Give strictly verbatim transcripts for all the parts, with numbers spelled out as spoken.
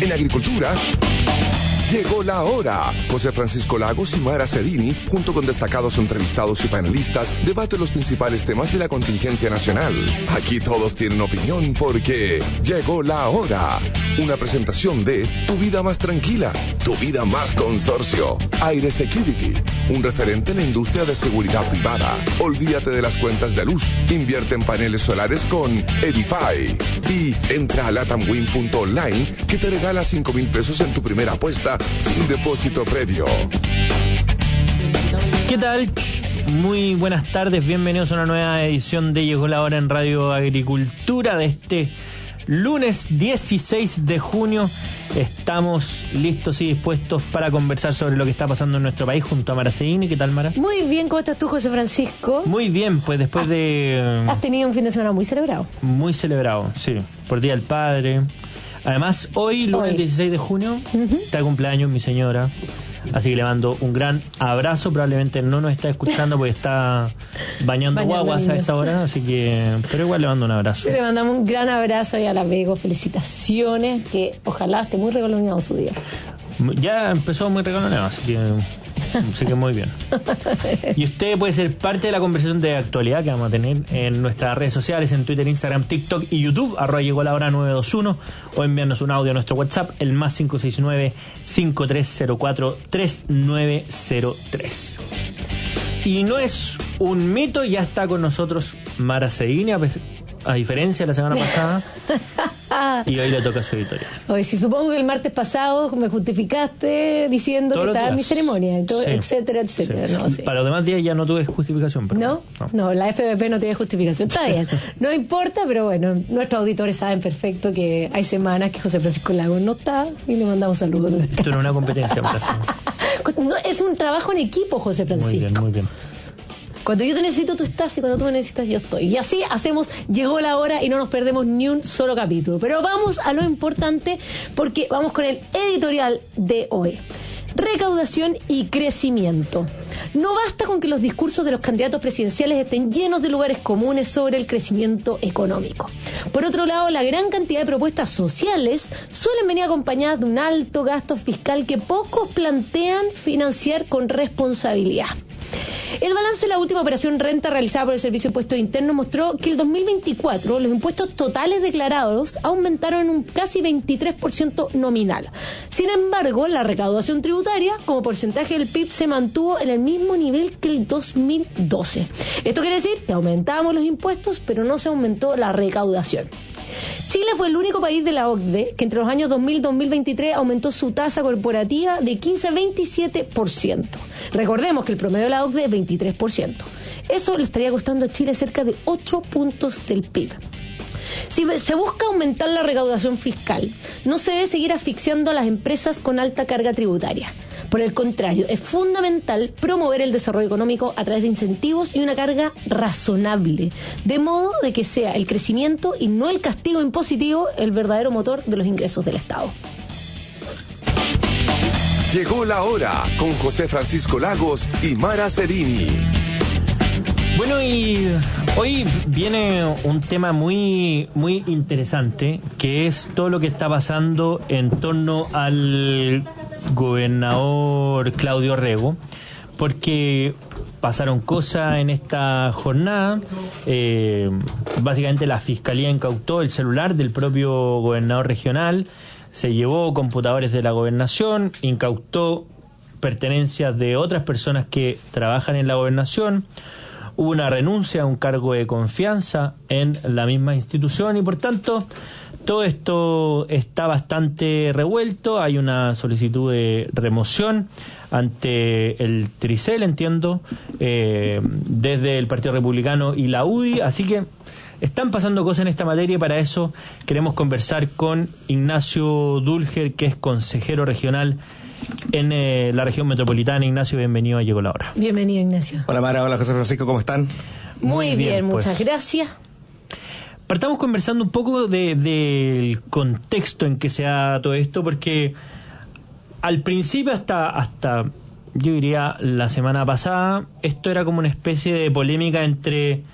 En agricultura, llegó la hora. José Francisco Lagos y Mara Cedini, junto con destacados entrevistados y panelistas, debaten los principales temas de la contingencia nacional. Aquí todos tienen opinión porque llegó la hora. Una presentación de Tu Vida Más Tranquila, Tu Vida Más Consorcio. Aire Security, un referente en la industria de seguridad privada. Olvídate de las cuentas de luz. Invierte en paneles solares con Edify. Y entra a latamwin punto online que te regala cinco mil pesos en tu primera apuesta sin depósito previo. ¿Qué tal? Muy buenas tardes, bienvenidos a una nueva edición de Llegó la Hora en Radio Agricultura de este lunes dieciséis de junio. Estamos listos y dispuestos para conversar sobre lo que está pasando en nuestro país junto a Mara Cedini. ¿Qué tal, Mara? Muy bien, ¿cómo estás tú, José Francisco? Muy bien, pues después has, de... Has tenido un fin de semana muy celebrado. Muy celebrado, sí, por Día del Padre. Además, hoy, lunes hoy. dieciséis de junio, uh-huh. está de cumpleaños mi señora. Así que le mando un gran abrazo. Probablemente no nos está escuchando porque está bañando, bañando guaguas niños a esta hora. Así que, pero igual le mando un abrazo. Le mandamos un gran abrazo y a la Vego. Felicitaciones. Que ojalá esté muy regaloneado su día. Ya empezó muy regaloneado, así que... Así que muy bien. Y usted puede ser parte de la conversación de actualidad que vamos a tener en nuestras redes sociales, en Twitter, Instagram, TikTok y YouTube, arroba llegó la hora nueve dos uno, o enviarnos un audio a nuestro WhatsApp, el más cinco seis nueve, cinco tres cero cuatro, tres nueve cero tres. Y no es un mito, ya está con nosotros Mara Cedini, a, a diferencia de la semana pasada. Y hoy le toca su editorial. Oye, si supongo que el martes pasado me justificaste diciendo Todos que estaba en mi ceremonia, y todo, sí, etcétera, etcétera. Sí. No, sí. Para los demás días ya no tuve justificación. Pero ¿No? ¿No? No, la F B P no tiene justificación. Está bien. No importa, pero bueno, nuestros auditores saben perfecto que hay semanas que José Francisco Lagos no está y le mandamos saludos. Esto no es una competencia, me parece. No, es un trabajo en equipo, José Francisco. Muy bien, muy bien. Cuando yo te necesito, tú estás, y cuando tú me necesitas, yo estoy. Y así hacemos, llegó la hora y no nos perdemos ni un solo capítulo. Pero vamos a lo importante, porque vamos con el editorial de hoy. Recaudación y crecimiento. No basta con que los discursos de los candidatos presidenciales estén llenos de lugares comunes sobre el crecimiento económico. Por otro lado, la gran cantidad de propuestas sociales suelen venir acompañadas de un alto gasto fiscal que pocos plantean financiar con responsabilidad. El balance de la última operación renta realizada por el Servicio de Impuestos Internos mostró que el dos mil veinticuatro los impuestos totales declarados aumentaron en un casi veintitrés por ciento nominal. Sin embargo, la recaudación tributaria como porcentaje del P I B se mantuvo en el mismo nivel que el dos mil doce. Esto quiere decir que aumentamos los impuestos, pero no se aumentó la recaudación. Chile fue el único país de la O C D E que entre los años dos mil y dos mil veintitrés aumentó su tasa corporativa de quince a veintisiete por ciento. Recordemos que el promedio de la O C D E es veintitrés por ciento. Eso le estaría costando a Chile cerca de ocho puntos del P I B. Si se busca aumentar la recaudación fiscal, no se debe seguir asfixiando a las empresas con alta carga tributaria. Por el contrario, es fundamental promover el desarrollo económico a través de incentivos y una carga razonable, de modo de que sea el crecimiento y no el castigo impositivo el verdadero motor de los ingresos del Estado. Llegó la hora con José Francisco Lagos y Mara Cedini. Bueno, y hoy viene un tema muy, muy interesante, que es todo lo que está pasando en torno al gobernador Claudio Rego, porque pasaron cosas en esta jornada. Eh, básicamente la Fiscalía incautó el celular del propio gobernador regional, se llevó computadores de la gobernación, incautó pertenencias de otras personas que trabajan en la gobernación. Hubo una renuncia a un cargo de confianza en la misma institución y por tanto todo esto está bastante revuelto. Hay una solicitud de remoción ante el Tricel, entiendo, eh, desde el Partido Republicano y la U D I, así que están pasando cosas en esta materia y para eso queremos conversar con Ignacio Dulger, que es consejero regional en eh, la región metropolitana. Ignacio, bienvenido a Llegó la Hora. Bienvenido, Ignacio. Hola, Mara. Hola, José Francisco. ¿Cómo están? Muy, Muy bien, bien pues. Muchas gracias. Partamos conversando un poco de, del contexto en que se da todo esto, porque al principio hasta, hasta yo diría la semana pasada, esto era como una especie de polémica entre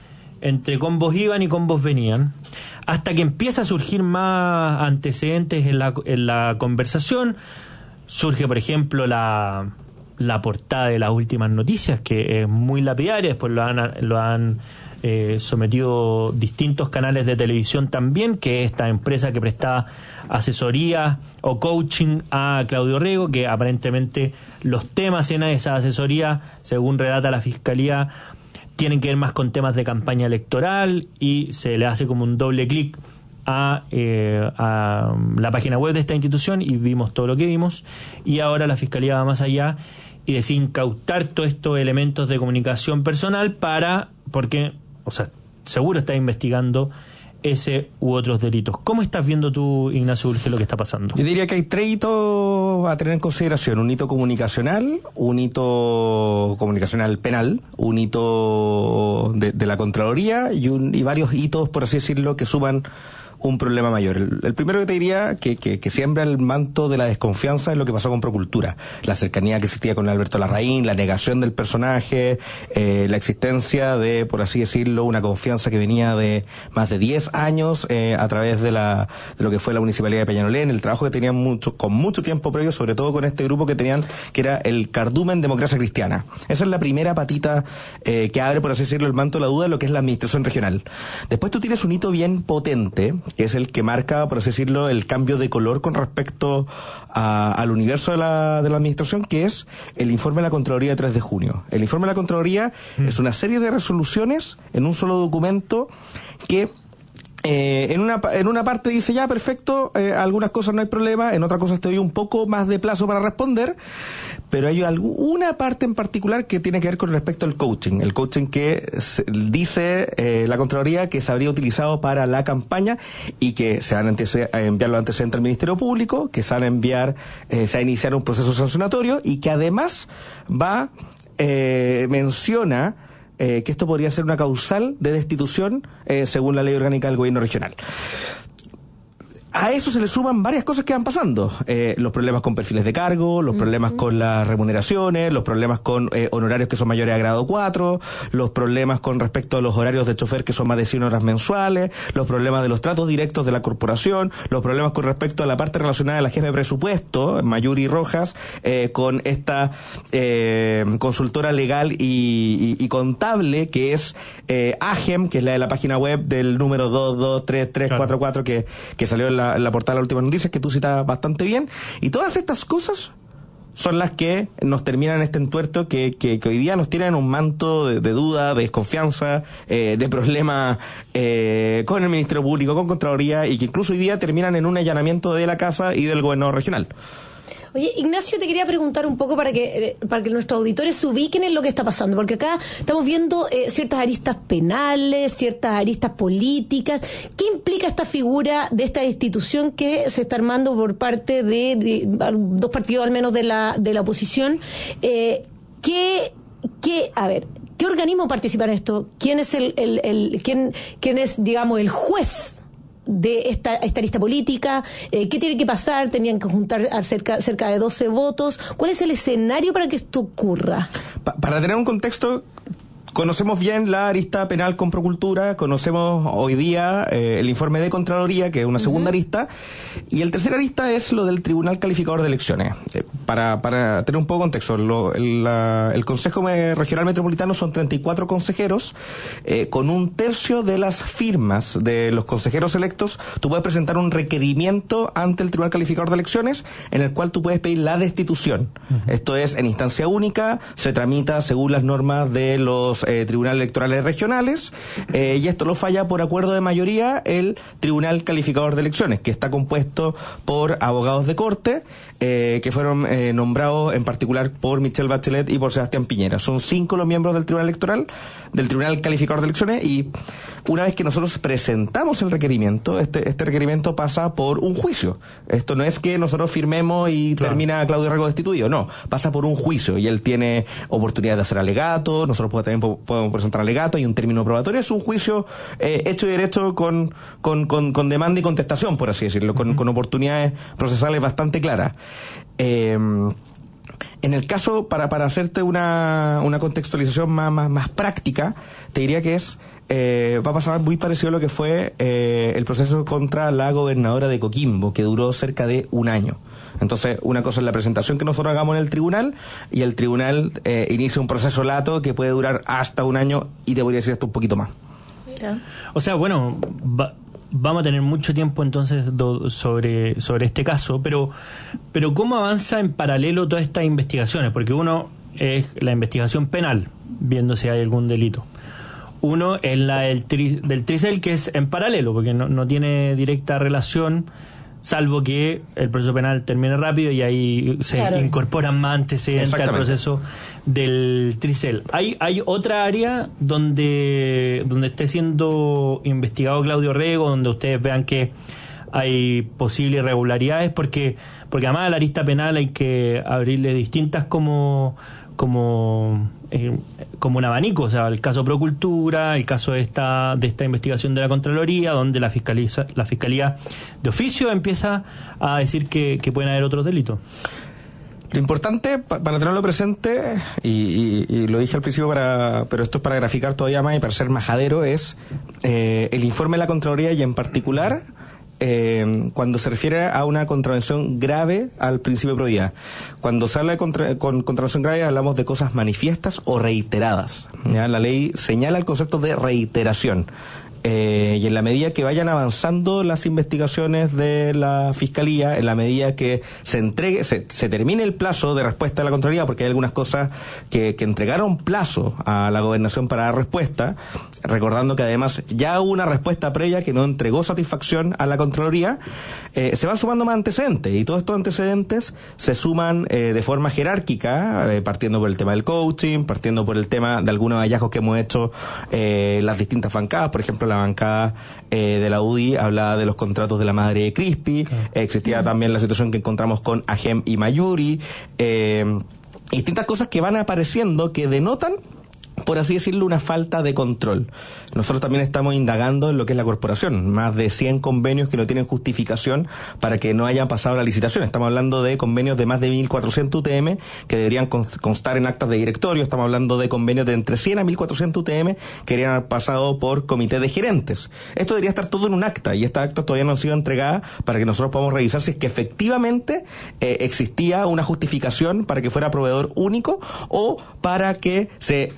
entre combos iban y combos venían, hasta que empieza a surgir más antecedentes en la, en la conversación. Surge, por ejemplo, la, la portada de las últimas noticias, que es muy lapidaria. Después lo han, lo han eh, sometido distintos canales de televisión también, que es esta empresa que prestaba asesoría o coaching a Claudio Rego, que aparentemente los temas en esa asesoría, según relata la Fiscalía, tienen que ver más con temas de campaña electoral, y se le hace como un doble clic a, eh, a la página web de esta institución y vimos todo lo que vimos. Y ahora la Fiscalía va más allá y decide incautar todos estos elementos de comunicación personal para, porque, o sea, seguro está investigando ese u otros delitos. ¿Cómo estás viendo tú, Ignacio Urge, lo que está pasando? Yo diría que hay tres hitos a tener en consideración: un hito comunicacional, un hito comunicacional penal, un hito de, de la Contraloría y, un, y varios hitos, por así decirlo, que suman un problema mayor. El, el primero que te diría que, que, que siembra el manto de la desconfianza es lo que pasó con Procultura. La cercanía que existía con Alberto Larraín, la negación del personaje, eh, la existencia de, por así decirlo, una confianza que venía de más de diez años eh, a través de la de lo que fue la Municipalidad de Peñalolén, el trabajo que tenían mucho, con mucho tiempo previo, sobre todo con este grupo que tenían, que era el Cardumen Democracia Cristiana. Esa es la primera patita eh, que abre, por así decirlo, el manto de la duda de lo que es la administración regional. Después tú tienes un hito bien potente, que es el que marca, por así decirlo, el cambio de color con respecto a, al universo de la, de la administración, que es el informe de la Contraloría de tres de junio. El informe de la Contraloría mm. es una serie de resoluciones en un solo documento que Eh, en una en una parte dice ya perfecto, eh, algunas cosas no hay problema, en otras cosas te doy un poco más de plazo para responder, pero hay alguna parte en particular que tiene que ver con respecto al coaching, el coaching que se, dice eh, la Contraloría que se habría utilizado para la campaña y que se van a, antece- a enviar los antecedentes al Ministerio Público, que se van a enviar, eh, se va a iniciar un proceso sancionatorio y que además va, eh, menciona Eh, que esto podría ser una causal de destitución eh, según la ley orgánica del gobierno regional. A eso se le suman varias cosas que van pasando. Eh, los problemas con perfiles de cargo, los problemas uh-huh. con las remuneraciones, los problemas con eh, honorarios que son mayores a grado cuatro, los problemas con respecto a los horarios de chofer que son más de cien horas mensuales, los problemas de los tratos directos de la corporación, los problemas con respecto a la parte relacionada a la jefe de presupuesto, Mayuri Rojas, eh, con esta eh, consultora legal y, y, y contable que es eh, AGEM, que es la de la página web del número dos dos tres tres cuatro cuatro que, que salió en la La, la portada de las últimas noticias, que tú citas bastante bien, y todas estas cosas son las que nos terminan este entuerto que, que, que hoy día nos tienen un manto de, de duda, de desconfianza, eh, de problemas eh, con el Ministerio Público, con Contraloría, y que incluso hoy día terminan en un allanamiento de la casa y del gobernador regional. Oye, Ignacio, te quería preguntar un poco para que para que nuestros auditores se ubiquen en lo que está pasando, porque acá estamos viendo eh, ciertas aristas penales, ciertas aristas políticas. ¿Qué implica esta figura de esta institución que se está armando por parte de, de dos partidos al menos de la de la oposición? Eh, ¿qué, qué, a ver, ¿qué organismo participa en esto? ¿Quién es el, el, el quién, quién es, digamos, el juez de esta, esta lista política? Eh, ¿Qué tiene que pasar? ¿Tenían que juntar a cerca, cerca de doce votos? ¿Cuál es el escenario para que esto ocurra? Pa- para tener un contexto, conocemos bien la arista penal con Procultura, conocemos hoy día eh, el informe de Contraloría, que es una segunda uh-huh. arista, y el tercer arista es lo del Tribunal Calificador de Elecciones. Eh, para, para tener un poco de contexto, lo, el, la, el Consejo Regional Metropolitano son treinta y cuatro consejeros, eh, con un tercio de las firmas de los consejeros electos, tú puedes presentar un requerimiento ante el Tribunal Calificador de Elecciones, en el cual tú puedes pedir la destitución. Uh-huh. Esto es en instancia única, se tramita según las normas de los Eh, tribunales electorales regionales, eh, y esto lo falla por acuerdo de mayoría el Tribunal Calificador de Elecciones, que está compuesto por abogados de corte, eh, que fueron eh, nombrados en particular por Michelle Bachelet y por Sebastián Piñera. Son cinco los miembros del Tribunal Electoral, del Tribunal Calificador de Elecciones, y una vez que nosotros presentamos el requerimiento, este, este requerimiento pasa por un juicio. Esto no es que nosotros firmemos y claro. termina Claudio Rego destituido, no, pasa por un juicio, y él tiene oportunidad de hacer alegato, nosotros podemos, también podemos presentar alegato, hay un término probatorio, es un juicio eh, hecho y derecho con, con, con, con demanda y contestación, por así decirlo, con, uh-huh. con oportunidades procesales bastante claras. Eh, En el caso, para, para hacerte una, una contextualización más, más, más práctica, te diría que es eh, va a pasar muy parecido a lo que fue eh, el proceso contra la gobernadora de Coquimbo, que duró cerca de un año. Entonces, una cosa es la presentación que nosotros hagamos en el tribunal, y el tribunal eh, inicia un proceso lato que puede durar hasta un año, y te podría decir hasta un poquito más. Mira. O sea, bueno, va, vamos a tener mucho tiempo entonces do, sobre, sobre este caso, pero, pero ¿cómo avanza en paralelo todas estas investigaciones? Porque uno es la investigación penal, viendo si hay algún delito. Uno es la del, tri, del Tricel, que es en paralelo, porque no, no tiene directa relación, salvo que el proceso penal termine rápido y ahí se claro. incorporan más antecedentes al proceso del Tricel. ¿Hay, hay otra área donde, donde esté siendo investigado Claudio Rego, donde ustedes vean que hay posibles irregularidades? Porque, porque además a la arista penal hay que abrirle distintas como... como eh, como un abanico, o sea, el caso Procultura, el caso de esta de esta investigación de la Contraloría, donde la fiscalía la fiscalía de oficio empieza a decir que, que pueden haber otros delitos. Lo importante, para tenerlo presente, y, y, y lo dije al principio, para, pero esto es para graficar todavía más y para ser majadero, es eh, el informe de la Contraloría, y en particular Eh, cuando se refiere a una contravención grave al principio de probidad. Cuando se habla de contra, con contravención grave, hablamos de cosas manifiestas o reiteradas. ¿Ya? La ley señala el concepto de reiteración. Eh, y en la medida que vayan avanzando las investigaciones de la Fiscalía, en la medida que se entregue, se, se termine el plazo de respuesta de la Contraloría, porque hay algunas cosas que, que entregaron plazo a la Gobernación para dar respuesta, recordando que además ya hubo una respuesta previa que no entregó satisfacción a la Contraloría, eh, se van sumando más antecedentes, y todos estos antecedentes se suman eh, de forma jerárquica, eh, partiendo por el tema del coaching, partiendo por el tema de algunos hallazgos que hemos hecho eh, las distintas bancadas. Por ejemplo, la bancada eh, de la U D I hablaba de los contratos de la madre de Crispi, okay. eh, existía también la situación que encontramos con Agem y Mayuri, eh, distintas cosas que van apareciendo que denotan, por así decirlo, una falta de control. Nosotros también estamos indagando en lo que es la corporación, más de cien convenios que no tienen justificación para que no hayan pasado la licitación. Estamos hablando de convenios de más de mil cuatrocientos U T M que deberían constar en actas de directorio. Estamos hablando de convenios de entre cien a mil cuatrocientos U T M que deberían haber pasado por comité de gerentes. Esto debería estar todo en un acta, y estas actas todavía no han sido entregadas para que nosotros podamos revisar si es que efectivamente eh, existía una justificación para que fuera proveedor único, o para que se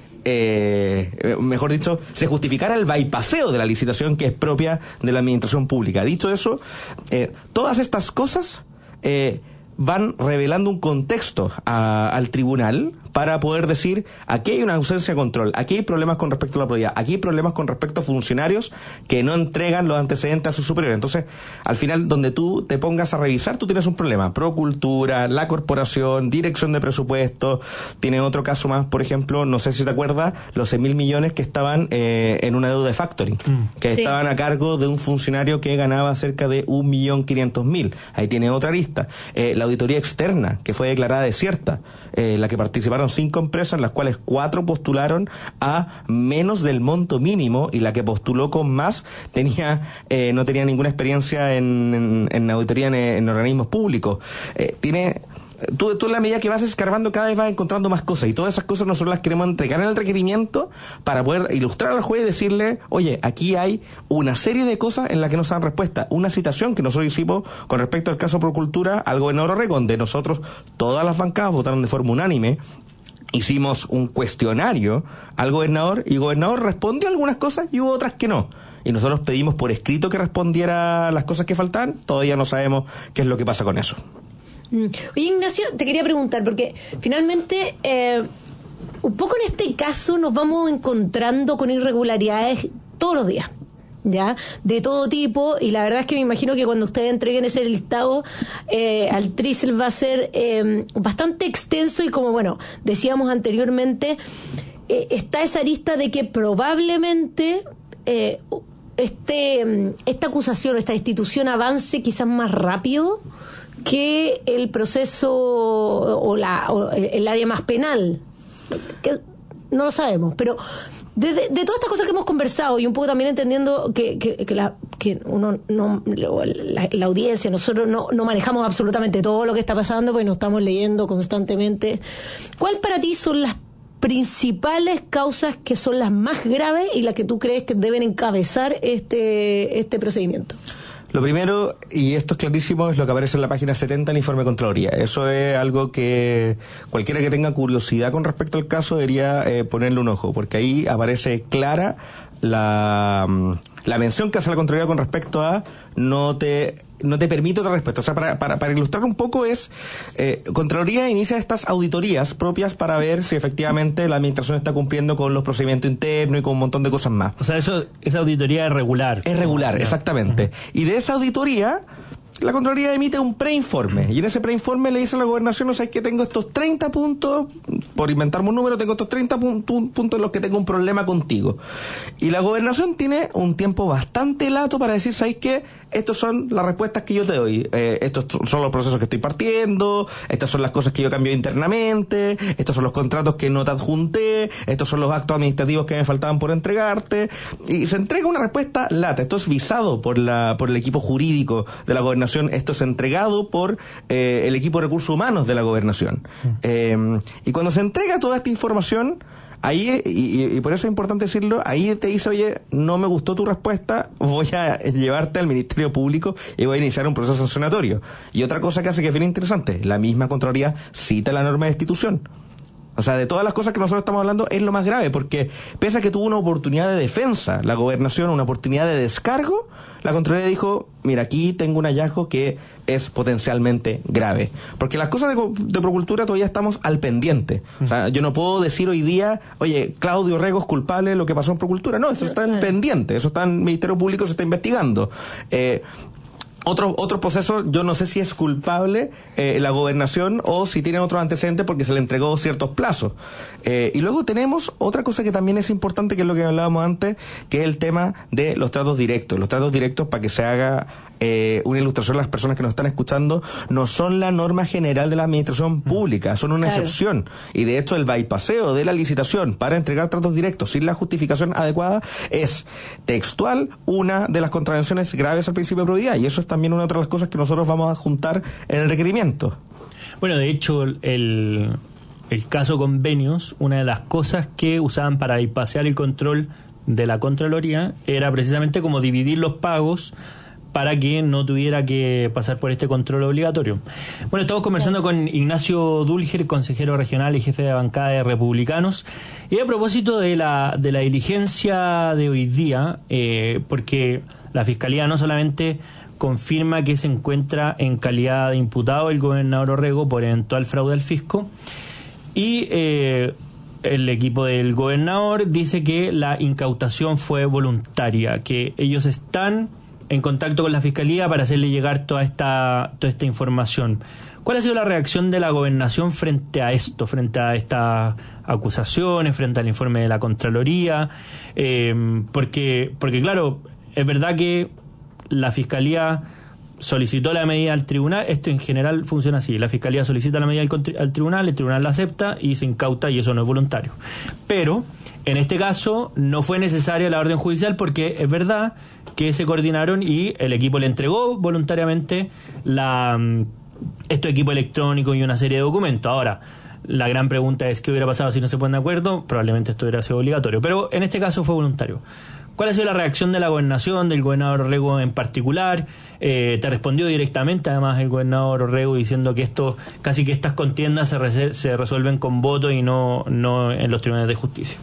Eh, mejor dicho, se justificara el bypaseo de la licitación que es propia de la administración pública. Dicho eso, eh, todas estas cosas eh, van revelando un contexto a, al tribunal para poder decir: aquí hay una ausencia de control, aquí hay problemas con respecto a la probidad, aquí hay problemas con respecto a funcionarios que no entregan los antecedentes a sus superiores. Entonces, al final, donde tú te pongas a revisar, tú tienes un problema. Procultura, la corporación, dirección de presupuesto. Tiene otro caso más, por ejemplo, no sé si te acuerdas, los seis mil millones que estaban eh, en una deuda de factoring, mm. que sí. estaban a cargo de un funcionario que ganaba cerca de un millón quinientos mil. Ahí tiene otra lista. Eh, la auditoría externa, que fue declarada desierta, eh, la que participaron cinco empresas, las cuales cuatro postularon a menos del monto mínimo, y la que postuló con más tenía eh, no tenía ninguna experiencia en, en, en auditoría en, en organismos públicos. Eh, tiene Tú, tú en la medida que vas escarbando cada vez vas encontrando más cosas, y todas esas cosas nosotros las queremos entregar en el requerimiento para poder ilustrar al juez y decirle: oye, aquí hay una serie de cosas en las que no se dan respuesta. Una citación que nosotros hicimos con respecto al caso Procultura al gobernador Orrego, donde nosotros, todas las bancadas votaron de forma unánime. Hicimos un cuestionario al gobernador, y el gobernador respondió algunas cosas y hubo otras que no. Y nosotros pedimos por escrito que respondiera las cosas que faltaban. Todavía no sabemos qué es lo que pasa con eso. Oye, Ignacio, te quería preguntar, porque finalmente eh, un poco en este caso nos vamos encontrando con irregularidades todos los días, ¿ya? De todo tipo, y la verdad es que me imagino que cuando ustedes entreguen ese listado eh, al Tricel va a ser eh, bastante extenso, y como, bueno, decíamos anteriormente, eh, está esa lista de que probablemente eh, este esta acusación o esta institución avance quizás más rápido que el proceso o, la, o el área más penal, que no lo sabemos, pero de, de, de todas estas cosas que hemos conversado, y un poco también entendiendo que, que, que, la, que uno no la, la audiencia, nosotros no, no manejamos absolutamente todo lo que está pasando, porque nos estamos leyendo constantemente. ¿Cuál para ti son las principales causas que son las más graves y las que tú crees que deben encabezar este, este procedimiento? Lo primero, y esto es clarísimo, es lo que aparece en la página setenta del informe de Contraloría. Eso es algo que cualquiera que tenga curiosidad con respecto al caso debería eh, ponerle un ojo, porque ahí aparece clara la, la mención que hace la Contraloría con respecto a no te no te permite otra respuesta. O sea, para, para, para ilustrar un poco es, eh, Contraloría inicia estas auditorías propias para ver si efectivamente la administración está cumpliendo con los procedimientos internos y con un montón de cosas más. O sea, eso esa auditoría es regular. Es regular, exactamente. Uh-huh. Y de esa auditoría, la Contraloría emite un preinforme, y en ese preinforme le dice a la Gobernación, o sea, es que tengo estos treinta puntos, por inventarme un número, tengo estos treinta puntos, puntos en los que tengo un problema contigo. Y la Gobernación tiene un tiempo bastante lato para decir, ¿sabes qué? Estas son las respuestas que yo te doy. Eh, estos son los procesos que estoy partiendo, estas son las cosas que yo cambié internamente, estos son los contratos que no te adjunté, estos son los actos administrativos que me faltaban por entregarte. Y se entrega una respuesta lata. Esto es visado por la por el equipo jurídico de la Gobernación. Esto es entregado por eh, el equipo de recursos humanos de la Gobernación. Eh, y cuando se entrega toda esta información, ahí, y, y por eso es importante decirlo, ahí te dice, oye, no me gustó tu respuesta, voy a llevarte al Ministerio Público y voy a iniciar un proceso sancionatorio. Y otra cosa que hace que es bien interesante, la misma Contraloría cita la norma de destitución. O sea, de todas las cosas que nosotros estamos hablando, es lo más grave, porque pese a que tuvo una oportunidad de defensa, la Gobernación, una oportunidad de descargo, la Contraloría dijo, mira, aquí tengo un hallazgo que es potencialmente grave. Porque las cosas de, de Procultura todavía estamos al pendiente. O sea, yo no puedo decir hoy día, oye, Claudio Rego es culpable de lo que pasó en Procultura. No, eso está en pendiente, eso está en el Ministerio Público, se está investigando. Eh... Otro, otro proceso, yo no sé si es culpable eh, la Gobernación o si tiene otros antecedentes porque se le entregó ciertos plazos. Eh, y luego tenemos otra cosa que también es importante, que es lo que hablábamos antes, que es el tema de los tratos directos. Los tratos directos, para que se haga eh, una ilustración a las personas que nos están escuchando, no son la norma general de la administración pública, son una claro. excepción. Y de hecho el bypasseo de la licitación para entregar tratos directos sin la justificación adecuada es textual una de las contravenciones graves al principio de probidad, y eso está también una de las cosas que nosotros vamos a juntar en el requerimiento. Bueno, de hecho, el, el caso convenios, una de las cosas que usaban para bypassear el control de la Contraloría era precisamente como dividir los pagos para que no tuviera que pasar por este control obligatorio. Bueno, estamos conversando con Ignacio Dulger, consejero regional y jefe de bancada de Republicanos, y a propósito de la, de la diligencia de hoy día, eh, porque la Fiscalía no solamente confirma que se encuentra en calidad de imputado el gobernador Orrego por eventual fraude al fisco, y eh, el equipo del gobernador dice que la incautación fue voluntaria, que ellos están en contacto con la Fiscalía para hacerle llegar toda esta toda esta información. ¿Cuál ha sido la reacción de la Gobernación frente a esto, frente a estas acusaciones, frente al informe de la Contraloría? Eh, porque, porque claro, es verdad que la Fiscalía solicitó la medida al tribunal. Esto en general funciona así: la Fiscalía solicita la medida al, al tribunal, el tribunal la acepta y se incauta, y eso no es voluntario. Pero en este caso no fue necesaria la orden judicial, porque es verdad que se coordinaron y el equipo le entregó voluntariamente la estos equipos electrónicos y una serie de documentos. Ahora, la gran pregunta es: ¿qué hubiera pasado si no se ponen de acuerdo? Probablemente esto hubiera sido obligatorio, pero en este caso fue voluntario. ¿Cuál ha sido la reacción de la Gobernación, del gobernador Orrego en particular? Eh, te respondió directamente, además, el gobernador Orrego, diciendo que esto, casi que estas contiendas se, re- se resuelven con voto y no, no en los tribunales de justicia.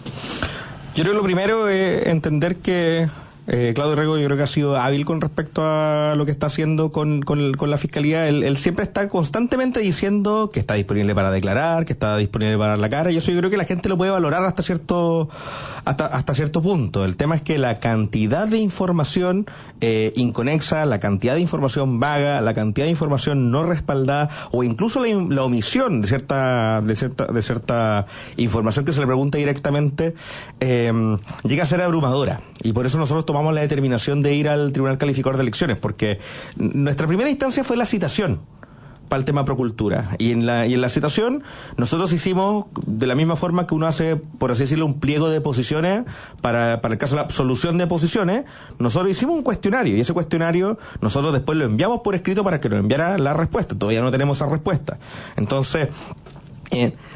Yo creo que lo primero es entender que Eh, Claudio Rego, yo creo que ha sido hábil con respecto a lo que está haciendo con, con, el, con la Fiscalía. Él, él siempre está constantemente diciendo que está disponible para declarar, que está disponible para dar la cara, y eso yo creo que la gente lo puede valorar hasta cierto hasta, hasta cierto punto. El tema es que la cantidad de información eh, inconexa, la cantidad de información vaga, la cantidad de información no respaldada, o incluso la, la omisión de cierta, de cierta de cierta información que se le pregunta directamente, eh, llega a ser abrumadora. Y por eso nosotros tomamos la determinación de ir al Tribunal Calificador de Elecciones, porque nuestra primera instancia fue la citación para el tema Procultura, y en la y en la citación nosotros hicimos, de la misma forma que uno hace, por así decirlo, un pliego de posiciones para, para el caso de la absolución de posiciones, nosotros hicimos un cuestionario, y ese cuestionario nosotros después lo enviamos por escrito para que nos enviara la respuesta. Todavía no tenemos esa respuesta. Entonces, eh,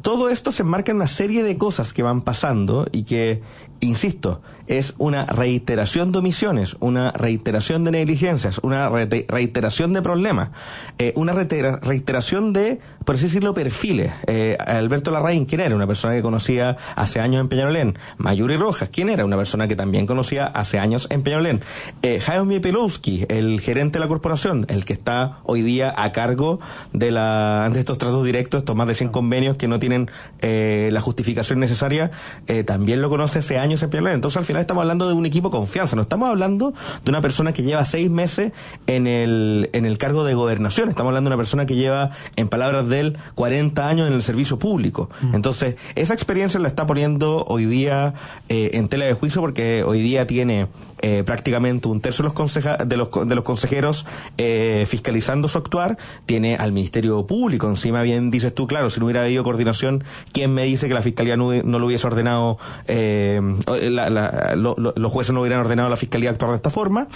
todo esto se enmarca en una serie de cosas que van pasando y que, insisto, es una reiteración de omisiones, una reiteración de negligencias, una re- reiteración de problemas, eh, una reitera- reiteración de, por así decirlo, perfiles. Eh, Alberto Larraín, ¿quién era? Una persona que conocía hace años en Peñalolén. Mayuri Rojas, ¿quién era? Una persona que también conocía hace años en Peñalolén. Eh, Jaime Pelowski, el gerente de la corporación, el que está hoy día a cargo de la de estos tratos directos, estos más de cien convenios que no tienen eh, la justificación necesaria, eh, también lo conoce hace años en Peñalolén. Entonces, al final estamos hablando de un equipo de confianza, no estamos hablando de una persona que lleva seis meses en el en el cargo de gobernación, estamos hablando de una persona que lleva, en palabras de él, cuarenta años en el servicio público. Mm. Entonces, esa experiencia la está poniendo hoy día eh, en tela de juicio, porque hoy día tiene eh, prácticamente un tercio de los, conseja- de los, de los consejeros eh, fiscalizando su actuar, tiene al Ministerio Público, encima bien dices tú, claro, si no hubiera habido coordinación, ¿quién me dice que la Fiscalía no, no lo hubiese ordenado, eh, la, la, lo, lo, los jueces no hubieran ordenado a la Fiscalía actuar de esta forma?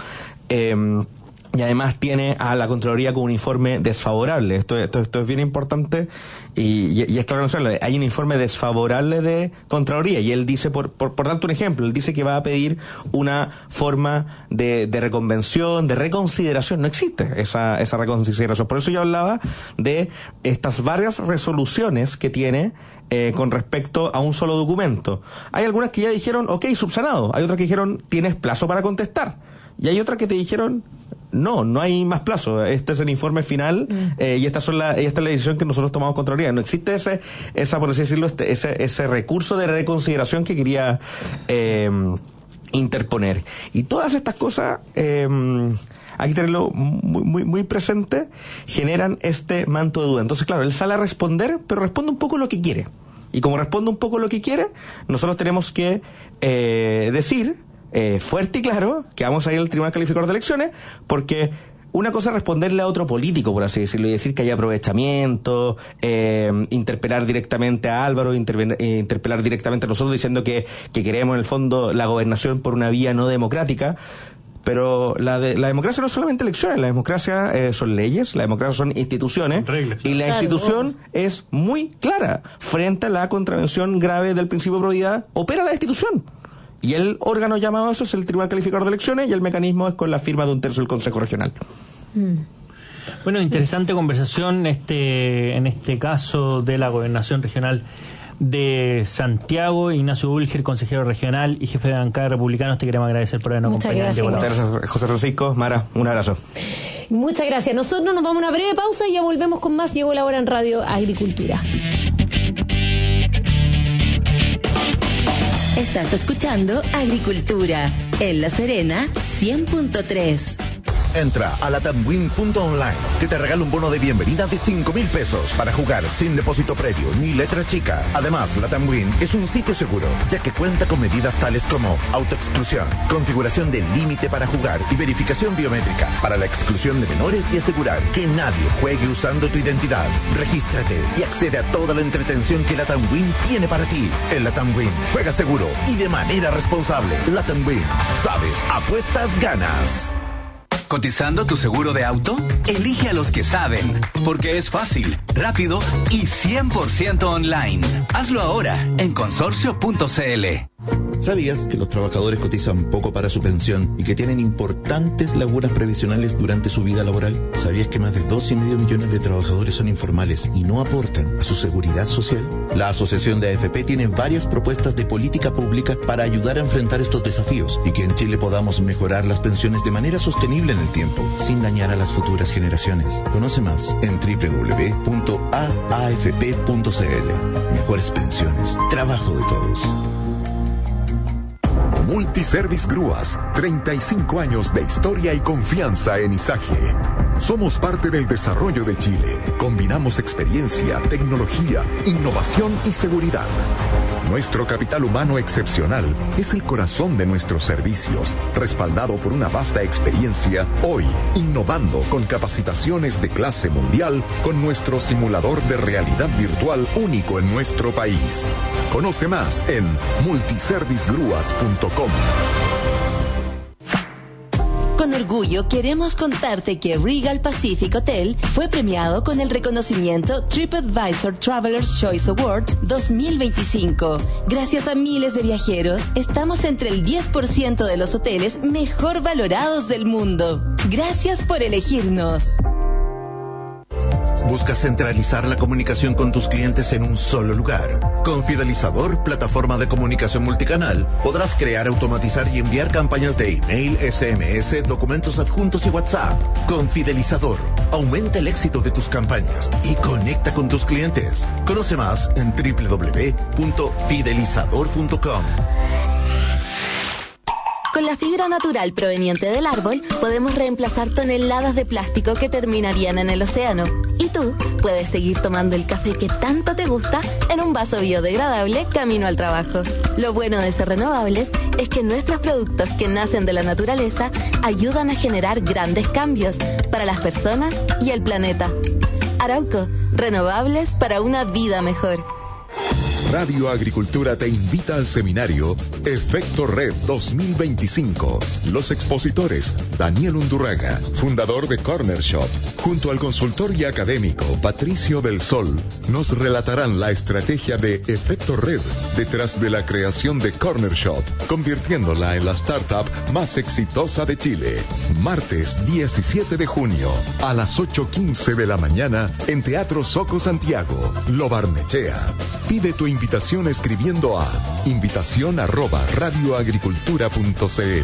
Eh, Y además tiene a la Contraloría con un informe desfavorable. Esto, esto, esto es bien importante y, y, y es claro, no hay un informe desfavorable de Contraloría y él dice, por, por, por darte un ejemplo, él dice que va a pedir una forma de, de reconvención, de reconsideración. No existe esa, esa reconsideración. Por eso yo hablaba de estas varias resoluciones que tiene Eh, con respecto a un solo documento. Hay algunas que ya dijeron, ok, subsanado. Hay otras que dijeron, tienes plazo para contestar. Y hay otras que te dijeron, no, no hay más plazo. Este es el informe final mm. eh, y esta, son la, esta es la decisión que nosotros tomamos Contraloría. No existe ese, esa, por así decirlo, este, ese, ese recurso de reconsideración que quería eh, interponer. Y todas estas cosas, eh, hay que tenerlo muy, muy, muy presente, generan este manto de duda. Entonces, claro, él sale a responder, pero responde un poco lo que quiere. Y como responde un poco lo que quiere, nosotros tenemos que eh, decir eh, fuerte y claro que vamos a ir al Tribunal Calificador de Elecciones, porque una cosa es responderle a otro político, por así decirlo, y decir que hay aprovechamiento, eh, interpelar directamente a Álvaro, interven- eh, interpelar directamente a nosotros diciendo que, que queremos en el fondo la gobernación por una vía no democrática. Pero la, de, la democracia no es solamente elecciones, la democracia eh, son leyes, la democracia son instituciones, reglas, y la claro, institución oh. es muy clara. Frente a la contravención grave del principio de probidad, opera la institución. Y el órgano llamado a eso es el Tribunal Calificador de Elecciones, y el mecanismo es con la firma de un tercio del Consejo Regional. Mm. Bueno, interesante conversación este en este caso de la gobernación regional de Santiago. Ignacio Bulger, consejero regional y jefe de bancada de Republicanos, te queremos agradecer por habernos acompañado. Muchas gracias, José Francisco. Mara, un abrazo. Muchas gracias. Nosotros nos vamos a una breve pausa y ya volvemos con más. Llegó la hora en Radio Agricultura. Estás escuchando Agricultura en La Serena cien punto tres. Entra a latamwin punto online, que te regala un bono de bienvenida de cinco mil pesos para jugar sin depósito previo ni letra chica. Además, Latamwin es un sitio seguro, ya que cuenta con medidas tales como autoexclusión, configuración del límite para jugar y verificación biométrica para la exclusión de menores y asegurar que nadie juegue usando tu identidad. Regístrate y accede a toda la entretención que Latamwin tiene para ti. En Latamwin, juega seguro y de manera responsable. Latamwin, sabes, apuestas, ganas. ¿Cotizando tu seguro de auto? Elige a los que saben, porque es fácil, rápido y cien por ciento online. Hazlo ahora en consorcio punto c l. ¿Sabías que los trabajadores cotizan poco para su pensión y que tienen importantes lagunas previsionales durante su vida laboral? ¿Sabías que más de dos y medio millones de trabajadores son informales y no aportan a su seguridad social? La Asociación de A F P tiene varias propuestas de política pública para ayudar a enfrentar estos desafíos y que en Chile podamos mejorar las pensiones de manera sostenible en el tiempo, sin dañar a las futuras generaciones. Conoce más en doble u doble u doble u punto a a f p punto c l. Mejores pensiones, trabajo de todos. Multiservice Grúas, treinta y cinco años de historia y confianza en Izaje. Somos parte del desarrollo de Chile. Combinamos experiencia, tecnología, innovación y seguridad. Nuestro capital humano excepcional es el corazón de nuestros servicios, respaldado por una vasta experiencia, hoy innovando con capacitaciones de clase mundial con nuestro simulador de realidad virtual único en nuestro país. Conoce más en multiservice grúas punto com. Con orgullo orgullo queremos contarte que Regal Pacific Hotel fue premiado con el reconocimiento TripAdvisor Traveler's Choice Awards dos mil veinticinco. Gracias a miles de viajeros, estamos entre el diez por ciento de los hoteles mejor valorados del mundo. Gracias por elegirnos. ¿Buscas centralizar la comunicación con tus clientes en un solo lugar? Con Fidelizador, plataforma de comunicación multicanal, podrás crear, automatizar y enviar campañas de email, S M S, documentos adjuntos y WhatsApp. Con Fidelizador, aumenta el éxito de tus campañas y conecta con tus clientes. Conoce más en doble u doble u doble u punto fidelizador punto com. Con la fibra natural proveniente del árbol, podemos reemplazar toneladas de plástico que terminarían en el océano. Y tú puedes seguir tomando el café que tanto te gusta en un vaso biodegradable camino al trabajo. Lo bueno de ser renovables es que nuestros productos que nacen de la naturaleza ayudan a generar grandes cambios para las personas y el planeta. Arauco, renovables para una vida mejor. Radio Agricultura te invita al seminario Efecto Red dos mil veinticinco. Los expositores: Daniel Undurraga, fundador de Corner Shop, junto al consultor y académico Patricio del Sol, nos relatarán la estrategia de Efecto Red detrás de la creación de Corner Shop, convirtiéndola en la startup más exitosa de Chile. Martes diecisiete de junio, a las ocho quince de la mañana, en Teatro Soco Santiago, Lo Barnechea. Pide tu invitación escribiendo a invitación arroba radioagricultura punto cl.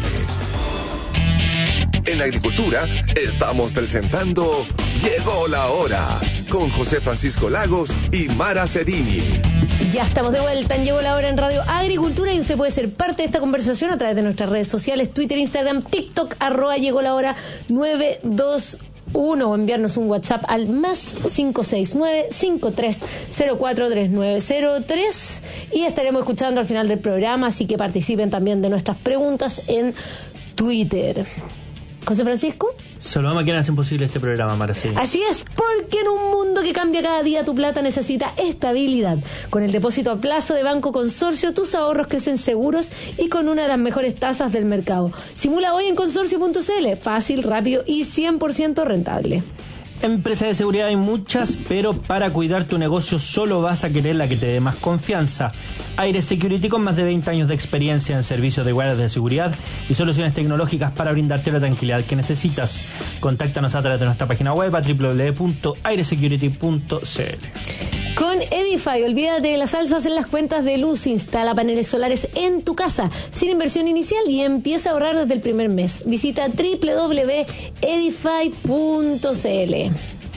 En la agricultura estamos presentando Llegó la Hora con José Francisco Lagos y Mara Cedini. Ya estamos de vuelta en Llegó la Hora en Radio Agricultura y usted puede ser parte de esta conversación a través de nuestras redes sociales, Twitter, Instagram, TikTok, arroba Llegó la Hora nueve dos uno, o enviarnos un WhatsApp al más cinco seis nueve, cinco tres cero cuatro, tres nueve cero tres y estaremos escuchando al final del programa, así que participen también de nuestras preguntas en Twitter. José Francisco. Solo máquinas hacen posible este programa, Marcela. Así es, porque en un mundo que cambia cada día, tu plata necesita estabilidad. Con el depósito a plazo de Banco Consorcio, tus ahorros crecen seguros y con una de las mejores tasas del mercado. Simula hoy en consorcio punto cl. Fácil, rápido y cien por ciento rentable. Empresas de seguridad hay muchas, pero para cuidar tu negocio solo vas a querer la que te dé más confianza. Aire Security, con más de veinte años de experiencia en servicios de guardias de seguridad y soluciones tecnológicas para brindarte la tranquilidad que necesitas. Contáctanos a través de nuestra página web a doble u doble u doble u punto aire security punto cl. Con Edify, olvídate de las alzas en las cuentas de luz. Instala paneles solares en tu casa sin inversión inicial y empieza a ahorrar desde el primer mes. Visita doble u doble u doble u punto edify punto cl.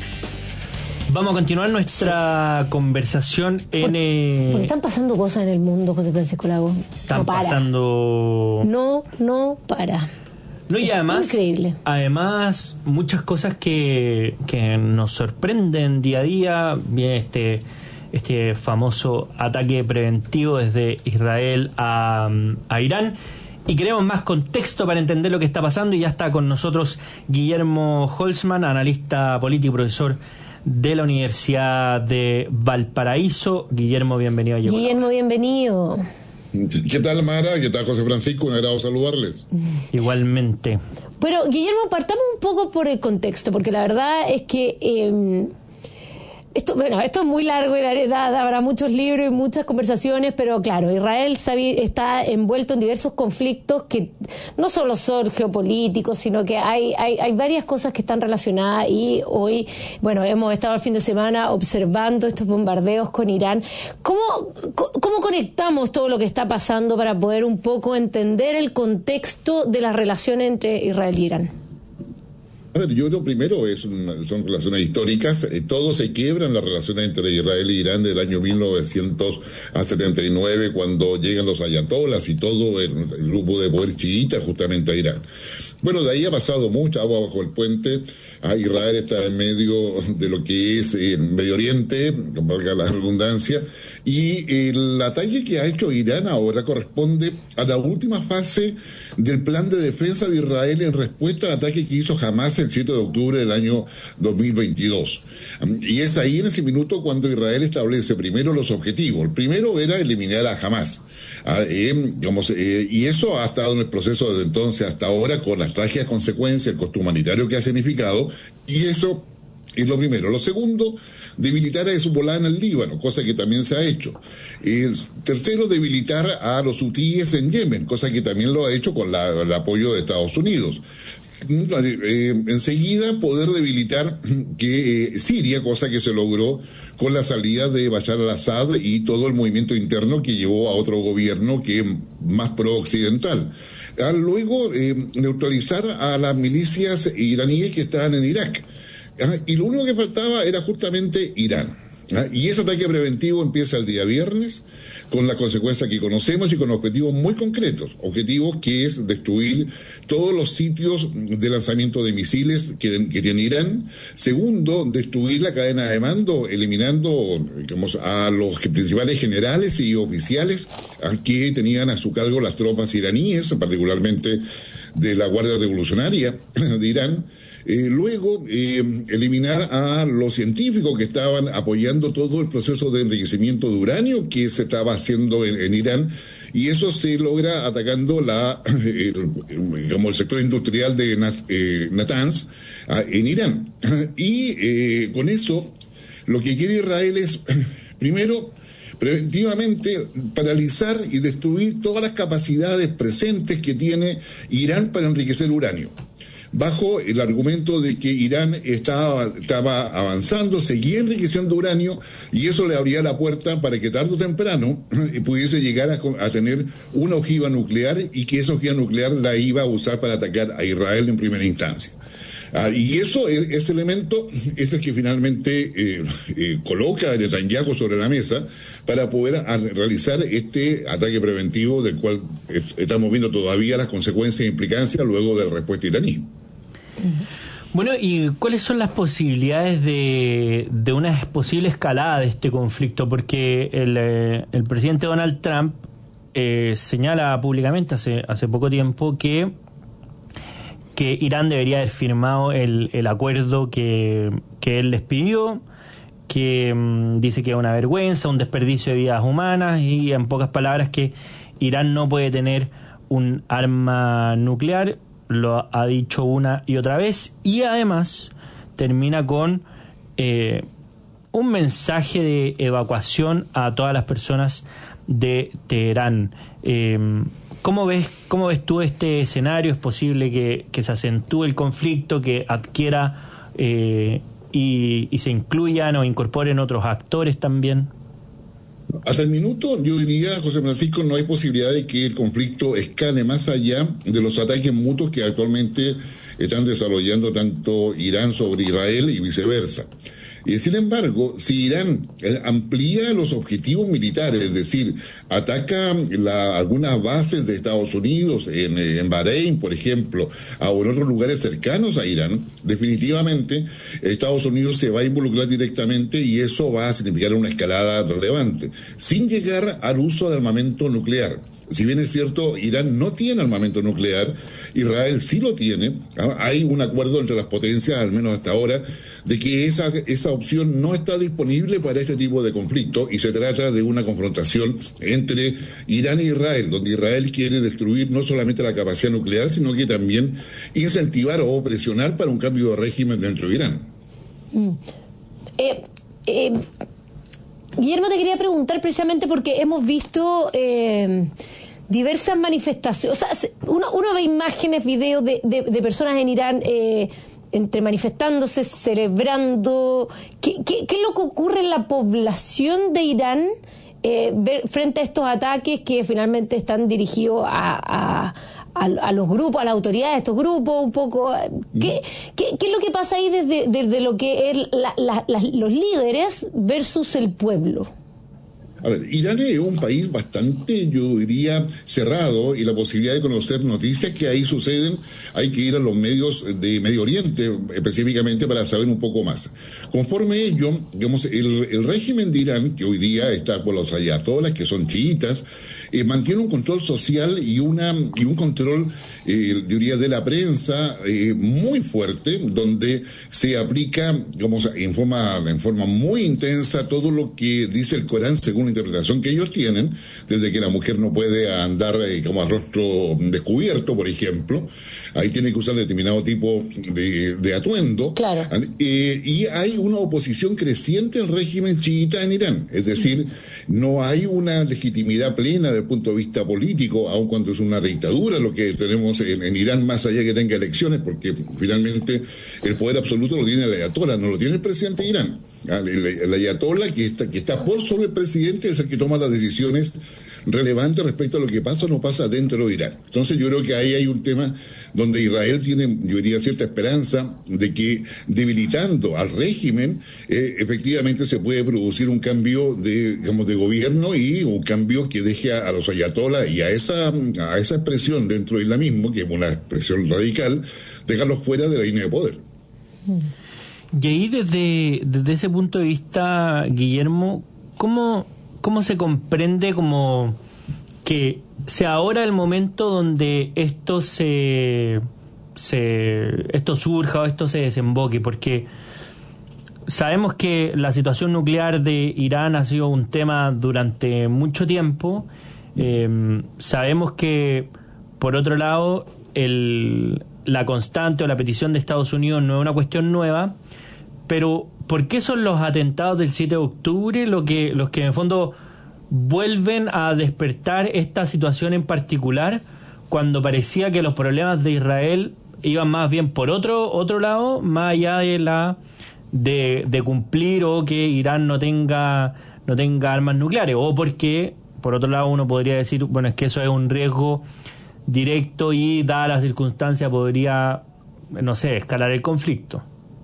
Vamos a continuar nuestra sí. conversación en... Eh... Porque están pasando cosas en el mundo, José Francisco Lago. Están no para. pasando... No, no para. No, y es además, increíble. Además, muchas cosas que, que nos sorprenden día a día. Viene este, este famoso ataque preventivo desde Israel a, a Irán. Y queremos más contexto para entender lo que está pasando. Y ya está con nosotros Guillermo Holzman, analista político y profesor de la Universidad de Valparaíso. Guillermo, bienvenido a Llegó. Guillermo, bienvenido. ¿Qué tal, Mara? ¿Qué tal, José Francisco? Un agrado saludarles. Igualmente. Pero, Guillermo, partamos un poco por el contexto, porque la verdad es que eh, esto, bueno, esto es muy largo y da, da, habrá muchos libros y muchas conversaciones, pero claro, Israel sabe, está envuelto en diversos conflictos que no solo son geopolíticos, sino que hay, hay, hay varias cosas que están relacionadas y hoy, bueno, hemos estado el fin de semana observando estos bombardeos con Irán. ¿Cómo, cómo conectamos todo lo que está pasando para poder un poco entender el contexto de las relaciones entre Israel y Irán? A ver, yo creo primero es una, son relaciones históricas. Eh, todo se quiebra en las relaciones entre Israel e Irán del año mil novecientos setenta y nueve, cuando llegan los ayatolas y todo el, el grupo de poder chiita justamente a Irán. Bueno, de ahí ha pasado mucha agua bajo el puente. Ah, Israel está en medio de lo que es eh, Medio Oriente, valga la redundancia, y el ataque que ha hecho Irán ahora corresponde a la última fase del plan de defensa de Israel en respuesta al ataque que hizo Hamas Hamas el siete de octubre del año dos mil veintidós. Y es ahí en ese minuto cuando Israel establece primero los objetivos. El primero era eliminar a Hamas. Ah, eh, digamos, eh, y eso ha estado en el proceso desde entonces hasta ahora con las trágicas consecuencias, el costo humanitario que ha significado, y eso es lo primero. Lo segundo, debilitar a Hezbollah en el Líbano, cosa que también se ha hecho. Eh, tercero, debilitar a los hutíes en Yemen, cosa que también lo ha hecho con la, el apoyo de Estados Unidos. Eh, enseguida poder debilitar que eh, Siria, cosa que se logró con la salida de Bashar al-Assad y todo el movimiento interno que llevó a otro gobierno que es más pro-occidental. Ah, luego, eh, neutralizar a las milicias iraníes que estaban en Irak. Ah, y lo único que faltaba era justamente Irán. Ah, y ese ataque preventivo empieza el día viernes, con las consecuencias que conocemos y con objetivos muy concretos. Objetivos que es destruir todos los sitios de lanzamiento de misiles que, que tiene Irán. Segundo, destruir la cadena de mando, eliminando, digamos, a los principales generales y oficiales que tenían a su cargo las tropas iraníes, particularmente de la Guardia Revolucionaria de Irán. Eh, luego, eh, eliminar a los científicos que estaban apoyando todo el proceso de enriquecimiento de uranio que se estaba haciendo en, en Irán, y eso se logra atacando la, el, el, digamos, el sector industrial de Nat, eh, Natanz ah, en Irán. Y eh, con eso, lo que quiere Israel es, primero, preventivamente paralizar y destruir todas las capacidades presentes que tiene Irán para enriquecer uranio, bajo el argumento de que Irán estaba, estaba avanzando, seguía enriqueciendo uranio, y eso le abría la puerta para que tarde o temprano pudiese llegar a, a tener una ojiva nuclear, y que esa ojiva nuclear la iba a usar para atacar a Israel en primera instancia. Ah, y eso, ese elemento es el que finalmente eh, eh, coloca a Netanyahu sobre la mesa para poder a, realizar este ataque preventivo, del cual eh, estamos viendo todavía las consecuencias e implicancias luego de la respuesta iraní. Bueno, ¿y cuáles son las posibilidades de, de una posible escalada de este conflicto? Porque el, eh, el presidente Donald Trump eh, señala públicamente hace, hace poco tiempo que que Irán debería haber firmado el, el acuerdo que, que él les pidió, que um, dice que es una vergüenza, un desperdicio de vidas humanas, y en pocas palabras que Irán no puede tener un arma nuclear. Lo ha dicho una y otra vez, y además termina con eh, un mensaje de evacuación a todas las personas de Teherán. Eh, ¿Cómo ves, cómo ves tú este escenario? ¿Es posible que, que se acentúe el conflicto, que adquiera eh, y, y se incluyan o incorporen otros actores también? Hasta el minuto, yo diría, José Francisco, no hay posibilidad de que el conflicto escale más allá de los ataques mutuos que actualmente están desarrollando tanto Irán sobre Israel y viceversa. Y sin embargo, si Irán amplía los objetivos militares, es decir, ataca la, algunas bases de Estados Unidos en, en Bahrein, por ejemplo, o en otros lugares cercanos a Irán, definitivamente Estados Unidos se va a involucrar directamente, y eso va a significar una escalada relevante, sin llegar al uso de armamento nuclear. Si bien es cierto, Irán no tiene armamento nuclear, Israel sí lo tiene. Hay un acuerdo entre las potencias, al menos hasta ahora, de que esa, esa opción no está disponible para este tipo de conflicto, y se trata de una confrontación entre Irán e Israel, donde Israel quiere destruir no solamente la capacidad nuclear, sino que también incentivar o presionar para un cambio de régimen dentro de Irán. Mm. Eh, eh, Guillermo, te quería preguntar precisamente porque hemos visto eh, diversas manifestaciones. O sea, uno, uno ve imágenes, videos de, de, de personas en Irán eh, entre manifestándose, celebrando. ¿Qué, qué, ¿Qué es lo que ocurre en la población de Irán eh, ver, frente a estos ataques que finalmente están dirigidos a, a, a, a los grupos, a las autoridades de estos grupos, un poco? ¿Qué, qué, qué es lo que pasa ahí desde, desde lo que es la, la, la, los líderes versus el pueblo? A ver, Irán es un país bastante, yo diría, cerrado, y la posibilidad de conocer noticias que ahí suceden, hay que ir a los medios de Medio Oriente específicamente para saber un poco más. Conforme ello, digamos, el, el régimen de Irán, que hoy día está por los ayatolás, que son chiitas, eh, mantiene un control social y una y un control, eh, diría, de la prensa eh, muy fuerte, donde se aplica, como en forma en forma muy intensa todo lo que dice el Corán según la interpretación que ellos tienen, desde que la mujer no puede andar eh, como a rostro descubierto, por ejemplo, ahí tiene que usar determinado tipo de, de atuendo. Claro. Eh, y hay una oposición creciente al régimen chiita en Irán, es decir, no hay una legitimidad plena desde el punto de vista político, aun cuando es una dictadura lo que tenemos en, en Irán, más allá que tenga elecciones, porque finalmente el poder absoluto lo tiene el ayatollah, no lo tiene el presidente de Irán. El, el, el ayatollah que está, que está por sobre el presidente es el que toma las decisiones relevante respecto a lo que pasa o no pasa dentro de Irán. Entonces yo creo que ahí hay un tema donde Israel tiene, yo diría, cierta esperanza de que debilitando al régimen, eh, efectivamente se puede producir un cambio de, digamos, de gobierno y un cambio que deje a, a los ayatolás y a esa, a esa expresión dentro del islamismo, que es una expresión radical, dejarlos fuera de la línea de poder. Y ahí desde, desde ese punto de vista, Guillermo, ¿cómo... ¿Cómo se comprende como que sea ahora el momento donde esto se, se esto surja o esto se desemboque? Porque sabemos que la situación nuclear de Irán ha sido un tema durante mucho tiempo. Eh, sabemos que, por otro lado, el, la constante o la petición de Estados Unidos no es una cuestión nueva, pero ¿por qué son los atentados del siete de octubre lo que, los que en el fondo vuelven a despertar esta situación en particular, cuando parecía que los problemas de Israel iban más bien por otro otro lado, más allá de la de, de cumplir o que Irán no tenga no tenga armas nucleares, o porque por otro lado uno podría decir, bueno, es que eso es un riesgo directo y dada la circunstancia podría, no sé, escalar el conflicto?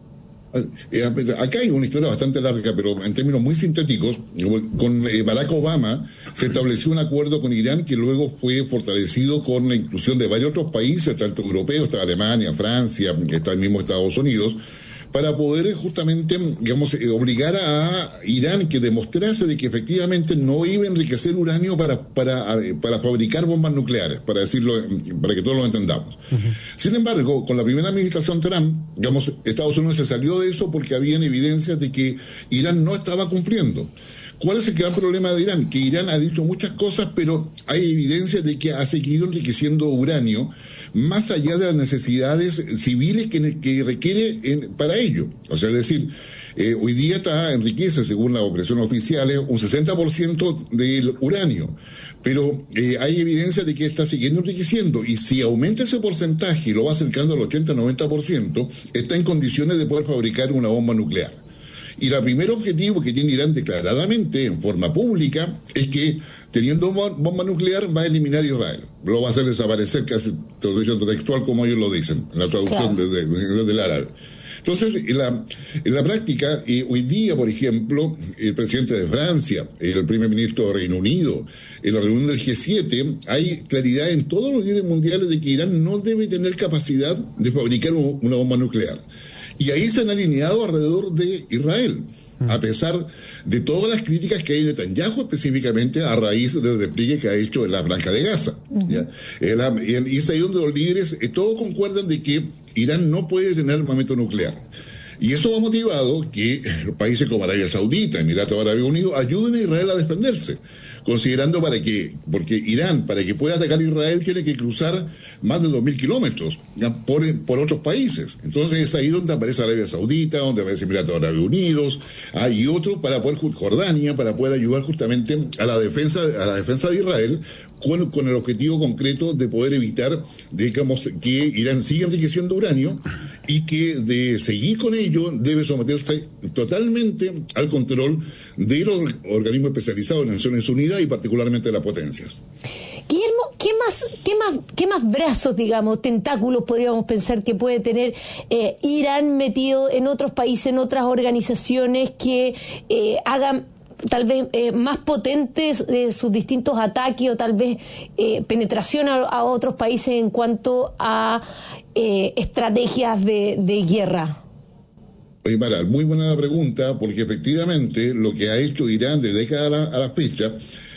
Acá hay una historia bastante larga, pero en términos muy sintéticos, con Barack Obama se estableció un acuerdo con Irán que luego fue fortalecido con la inclusión de varios otros países, tanto europeos, está Alemania, Francia, está el mismo Estados Unidos, para poder justamente, digamos, obligar a Irán que demostrase de que efectivamente no iba a enriquecer uranio para para para fabricar bombas nucleares, para decirlo, para que todos lo entendamos. Uh-huh. Sin embargo, con la primera administración Trump, digamos, Estados Unidos se salió de eso porque habían evidencias de que Irán no estaba cumpliendo. ¿Cuál es el gran problema de Irán? Que Irán ha dicho muchas cosas, pero hay evidencias de que ha seguido enriqueciendo uranio más allá de las necesidades civiles que, que requiere en, para ello. O sea, es decir, eh, hoy día está enriquece, según las operaciones oficiales, un sesenta por ciento del uranio, pero eh, hay evidencia de que está siguiendo enriqueciendo, y si aumenta ese porcentaje y lo va acercando al ochenta a noventa por ciento, está en condiciones de poder fabricar una bomba nuclear. Y el primer objetivo que tiene Irán declaradamente, en forma pública, es que teniendo bomba nuclear va a eliminar a Israel. Lo va a hacer desaparecer, casi traducción textual como ellos lo dicen, en la traducción claro. de, de, de, del árabe. Entonces, en la, en la práctica, eh, hoy día, por ejemplo, el presidente de Francia, el primer ministro de Reino Unido, en la reunión del G siete, hay claridad en todos los líderes mundiales de que Irán no debe tener capacidad de fabricar una bomba nuclear. Y ahí se han alineado alrededor de Israel, a pesar de todas las críticas que hay de Netanyahu, específicamente a raíz del despliegue que ha hecho en la Franja de Gaza. Uh-huh. ¿Ya? Y es ahí donde los líderes eh, todos concuerdan de que Irán no puede tener armamento nuclear. Y eso ha motivado que los países como Arabia Saudita, Emiratos Árabes Unidos, ayuden a Israel a defenderse, considerando para que, porque Irán, para que pueda atacar a Israel, tiene que cruzar más de dos mil kilómetros por, por otros países. Entonces es ahí donde aparece Arabia Saudita, donde aparece Emiratos Árabes Unidos, ah, y otros para poder, Jordania, para poder ayudar justamente a la defensa, a la defensa de Israel, con, con el objetivo concreto de poder evitar, digamos, que Irán siga enriqueciendo uranio, y que de seguir con ello debe someterse totalmente al control de los organismos especializados en Naciones Unidas y particularmente de las potencias. Guillermo, ¿qué más, qué más, qué más brazos, digamos, tentáculos podríamos pensar que puede tener eh, Irán metido en otros países, en otras organizaciones que eh, hagan tal vez eh, más potentes eh, sus distintos ataques, o tal vez eh, penetración a, a otros países en cuanto a eh, estrategias de, de guerra? Oye, Mara, muy buena la pregunta, porque efectivamente lo que ha hecho Irán de década a la, a la fecha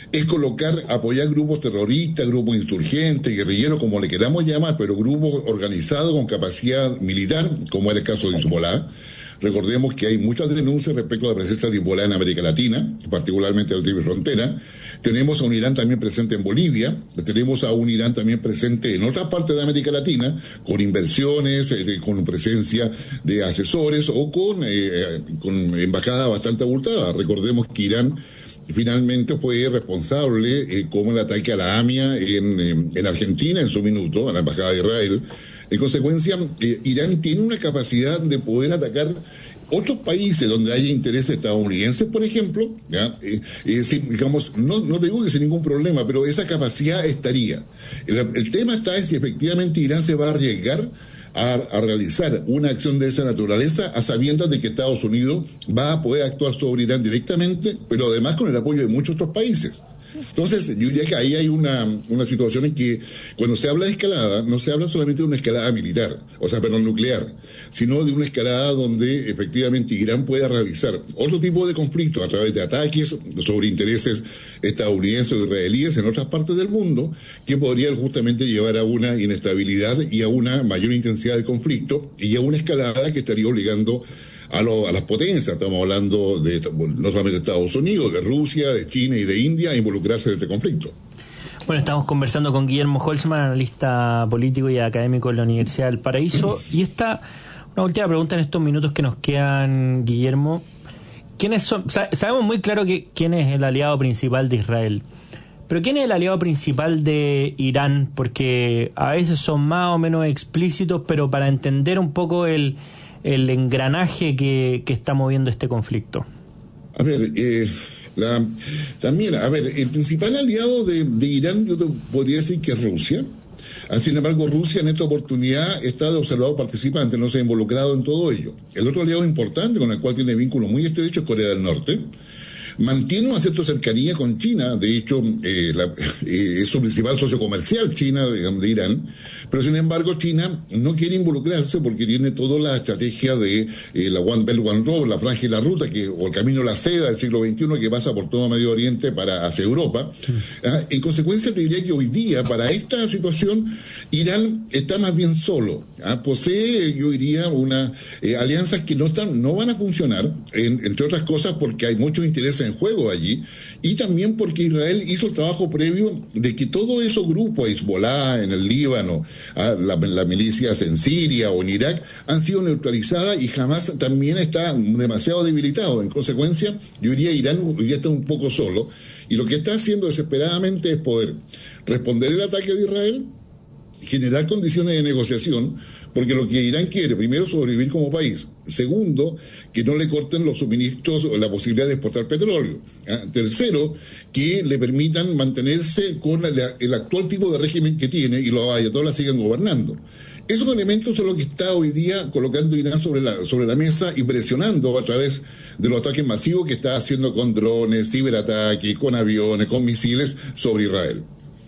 es colocar, apoyar grupos terroristas, grupos insurgentes, guerrilleros, como le queramos llamar, pero grupos organizados con capacidad militar, como es el caso de Hezbollah. Recordemos que hay muchas denuncias respecto a la presencia de Hezbollah en América Latina, particularmente en la triple frontera. Tenemos a un Irán también presente en Bolivia, tenemos a un Irán también presente en otras partes de América Latina, con inversiones, eh, con presencia de asesores o con, eh, con embajada bastante abultada. Recordemos que Irán finalmente fue responsable, eh, como el ataque a la AMIA en, eh, en Argentina en su minuto, a la embajada de Israel. En consecuencia, eh, Irán tiene una capacidad de poder atacar otros países donde haya intereses estadounidenses, por ejemplo, ¿ya? Eh, eh, si, digamos, no, no te digo que sin ningún problema, pero esa capacidad estaría. El, el tema está en si efectivamente Irán se va a arriesgar a, a realizar una acción de esa naturaleza a sabiendas de que Estados Unidos va a poder actuar sobre Irán directamente, pero además con el apoyo de muchos otros países. Entonces, yo diría que ahí hay una, una situación en que cuando se habla de escalada, no se habla solamente de una escalada militar, o sea, perdón, nuclear, sino de una escalada donde efectivamente Irán pueda realizar otro tipo de conflictos a través de ataques sobre intereses estadounidenses o israelíes en otras partes del mundo, que podrían justamente llevar a una inestabilidad y a una mayor intensidad del conflicto y a una escalada que estaría obligando A, lo, a las potencias, estamos hablando de no solamente de Estados Unidos, de Rusia, de China y de India, a involucrarse en este conflicto. Bueno, estamos conversando con Guillermo Holzman, analista político y académico de la Universidad del Paraíso. Y esta, una última pregunta en estos minutos que nos quedan, Guillermo. ¿Quiénes son? Sabemos muy claro que quién es el aliado principal de Israel. Pero ¿quién es el aliado principal de Irán? Porque a veces son más o menos explícitos, pero para entender un poco el... el engranaje que, que está moviendo este conflicto. A ver, eh, la, también, a ver, el principal aliado de, de Irán, yo te podría decir que es Rusia. Sin embargo, Rusia en esta oportunidad está de observador participante, no se ha involucrado en todo ello. El otro aliado importante con el cual tiene vínculo muy estrecho es Corea del Norte. Mantiene una cierta cercanía con China, de hecho eh, la, eh, es su principal socio comercial, China, digamos, de Irán, pero sin embargo China no quiere involucrarse porque tiene toda la estrategia de eh, la One Belt, One Road, la franja y la ruta, que, o el camino de la seda del siglo veintiuno que pasa por todo Medio Oriente para hacia Europa. Sí. Ah, en consecuencia te diría que hoy día, para esta situación, Irán está más bien solo. Ah, posee, yo diría, una eh, alianzas que no están, no van a funcionar, en, entre otras cosas porque hay muchos intereses en juego allí, y también porque Israel hizo el trabajo previo de que todos esos grupos, Hezbollah en el Líbano, la, la milicias en Siria o en Irak, han sido neutralizadas y Hamas también está demasiado debilitado. En consecuencia, yo diría Irán hoy día está un poco solo, y lo que está haciendo desesperadamente es poder responder el ataque de Israel, generar condiciones de negociación, porque lo que Irán quiere, primero, sobrevivir como país. Segundo, que no le corten los suministros o la posibilidad de exportar petróleo. ¿Ah? Tercero, que le permitan mantenerse con la, el actual tipo de régimen que tiene y los ayatolás sigan gobernando. Esos elementos son los que está hoy día colocando Irán sobre la, sobre la mesa y presionando a través de los ataques masivos que está haciendo con drones, ciberataques, con aviones, con misiles sobre Israel.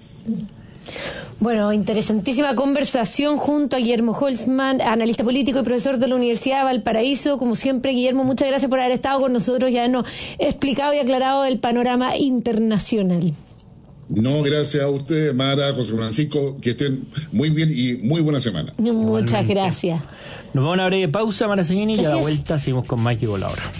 Bueno, interesantísima conversación junto a Guillermo Holzman, analista político y profesor de la Universidad de Valparaíso. Como siempre, Guillermo, muchas gracias por haber estado con nosotros y habernos explicado y aclarado el panorama internacional. No, gracias a usted, Mara, José Francisco, que estén muy bien y muy buena semana. Muchas gracias. Nos vamos a una breve pausa, Mara Seguini, y a la vuelta seguimos con Mike y Voladora.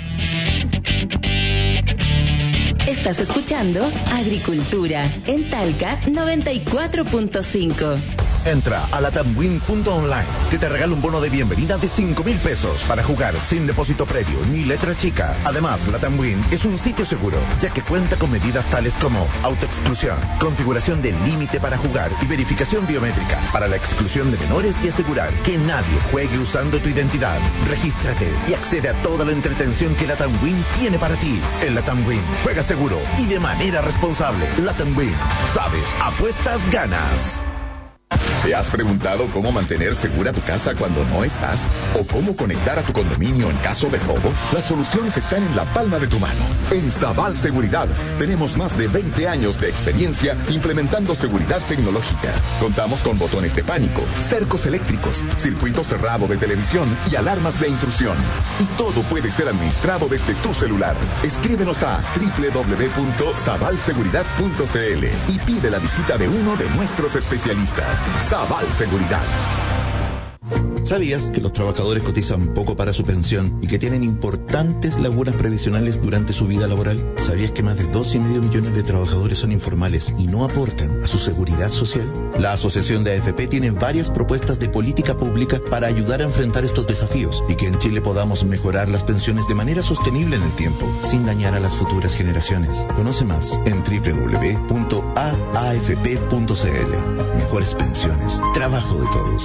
Estás escuchando Agricultura en Talca noventa y cuatro punto cinco. Entra a latamwin punto online, que te regala un bono de bienvenida de cinco mil pesos para jugar sin depósito previo ni letra chica. Además, Latamwin es un sitio seguro, ya que cuenta con medidas tales como autoexclusión, configuración del límite para jugar y verificación biométrica para la exclusión de menores y asegurar que nadie juegue usando tu identidad. Regístrate y accede a toda la entretención que Latamwin tiene para ti. En Latamwin, juega seguro y de manera responsable. Latamwin, sabes, apuestas, ganas. ¿Te has preguntado cómo mantener segura tu casa cuando no estás? ¿O cómo conectar a tu condominio en caso de robo? Las soluciones están en la palma de tu mano. En Zaval Seguridad tenemos más de veinte años de experiencia implementando seguridad tecnológica. Contamos con botones de pánico, cercos eléctricos, circuito cerrado de televisión y alarmas de intrusión. Y todo puede ser administrado desde tu celular. Escríbenos a doble u doble u doble u punto zaval seguridad punto c l y pide la visita de uno de nuestros especialistas. Zaval Seguridad. ¿Sabías que los trabajadores cotizan poco para su pensión y que tienen importantes lagunas previsionales durante su vida laboral? ¿Sabías que más de dos y medio millones de trabajadores son informales y no aportan a su seguridad social? La Asociación de A F P tiene varias propuestas de política pública para ayudar a enfrentar estos desafíos y que en Chile podamos mejorar las pensiones de manera sostenible en el tiempo, sin dañar a las futuras generaciones. Conoce más en doble u doble u doble u punto a a f p punto c l. Mejores pensiones, trabajo de todos.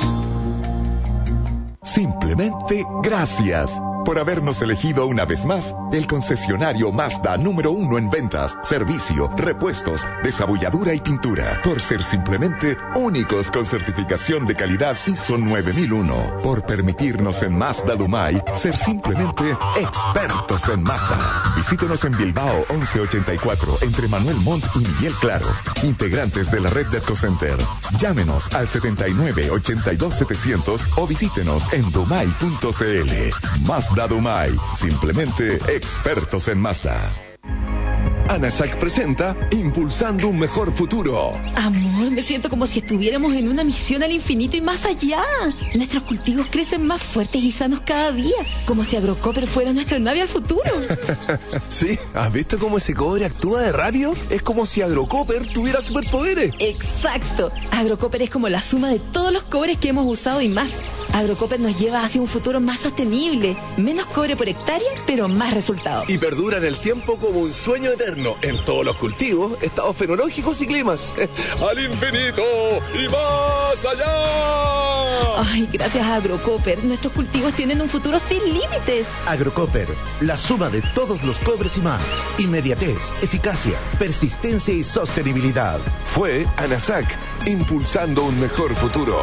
Simplemente gracias por habernos elegido una vez más el concesionario Mazda número uno en ventas, servicio, repuestos, desabulladura y pintura. Por ser simplemente únicos con certificación de calidad I S O nueve mil uno. Por permitirnos en Mazda Dumay ser simplemente expertos en Mazda. Visítenos en Bilbao once ochenta y cuatro entre Manuel Montt y Miguel Claro. Integrantes de la red de EcoCenter. Llámenos al setenta y nueve ochenta y dos setecientos o visítenos en dumay punto c l. Mazda Dumay, simplemente expertos en Mazda. ANASAC presenta Impulsando un Mejor Futuro. Amor, me siento como si estuviéramos en una misión al infinito y más allá. Nuestros cultivos crecen más fuertes y sanos cada día, como si Agrocopper fuera nuestra nave al futuro. Sí, ¿has visto cómo ese cobre actúa de rápido? Es como si Agrocopper tuviera superpoderes. Exacto. Agrocopper es como la suma de todos los cobres que hemos usado y más. Agrocopper nos lleva hacia un futuro más sostenible, menos cobre por hectárea, pero más resultados. Y perdura en el tiempo como un sueño eterno en todos los cultivos, estados fenológicos y climas. ¡Al infinito y más allá! Ay, gracias a Agrocopper, nuestros cultivos tienen un futuro sin límites. Agrocopper, la suma de todos los cobres y más. Inmediatez, eficacia, persistencia y sostenibilidad. Fue ANASAC, impulsando un mejor futuro.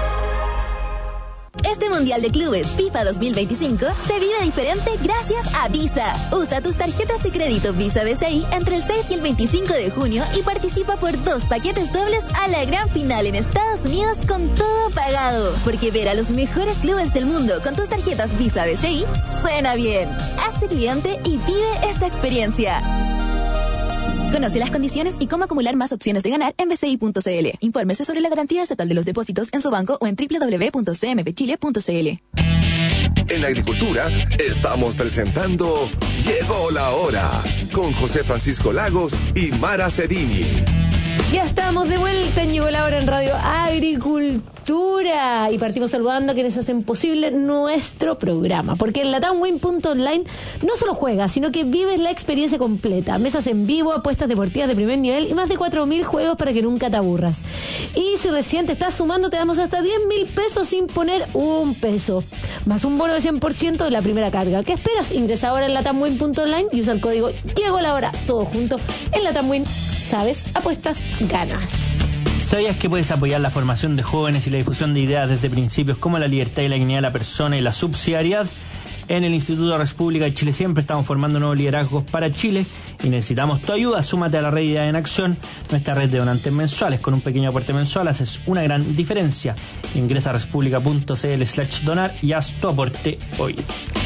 Este Mundial de Clubes FIFA dos mil veinticinco se vive diferente gracias a Visa. Usa tus tarjetas de crédito Visa B C I entre el seis y el veinticinco de junio y participa por dos paquetes dobles a la gran final en Estados Unidos con todo pagado. Porque ver a los mejores clubes del mundo con tus tarjetas Visa B C I suena bien. Hazte cliente y vive esta experiencia. Conoce las condiciones y cómo acumular más opciones de ganar en b c i punto c l. Infórmese sobre la garantía estatal de los depósitos en su banco o en doble u doble u doble u punto c m b chile punto c l. En la agricultura estamos presentando Llegó la Hora con José Francisco Lagos y Mara Cedini. Ya estamos de vuelta en Llegó la Hora en Radio Agricultura y partimos saludando a quienes hacen posible nuestro programa, porque en latam win punto online no solo juegas, sino que vives la experiencia completa. Mesas en vivo, apuestas deportivas de primer nivel y más de cuatro mil juegos para que nunca te aburras. Y si recién te estás sumando, te damos hasta diez mil pesos sin poner un peso, más un bono de cien por ciento de la primera carga. ¿Qué esperas? Ingresa ahora en latam win punto online y usa el código Llegó la Hora, todo junto. En LatamWin, sabes, apuestas, ganas. ¿Sabías que puedes apoyar la formación de jóvenes y la difusión de ideas desde principios como la libertad y la dignidad de la persona y la subsidiariedad? En el Instituto de República de Chile siempre estamos formando nuevos liderazgos para Chile y necesitamos tu ayuda. Súmate a la red Ideas en Acción, nuestra red de donantes mensuales. Con un pequeño aporte mensual haces una gran diferencia. Ingresa a república punto c l slash donar y haz tu aporte hoy.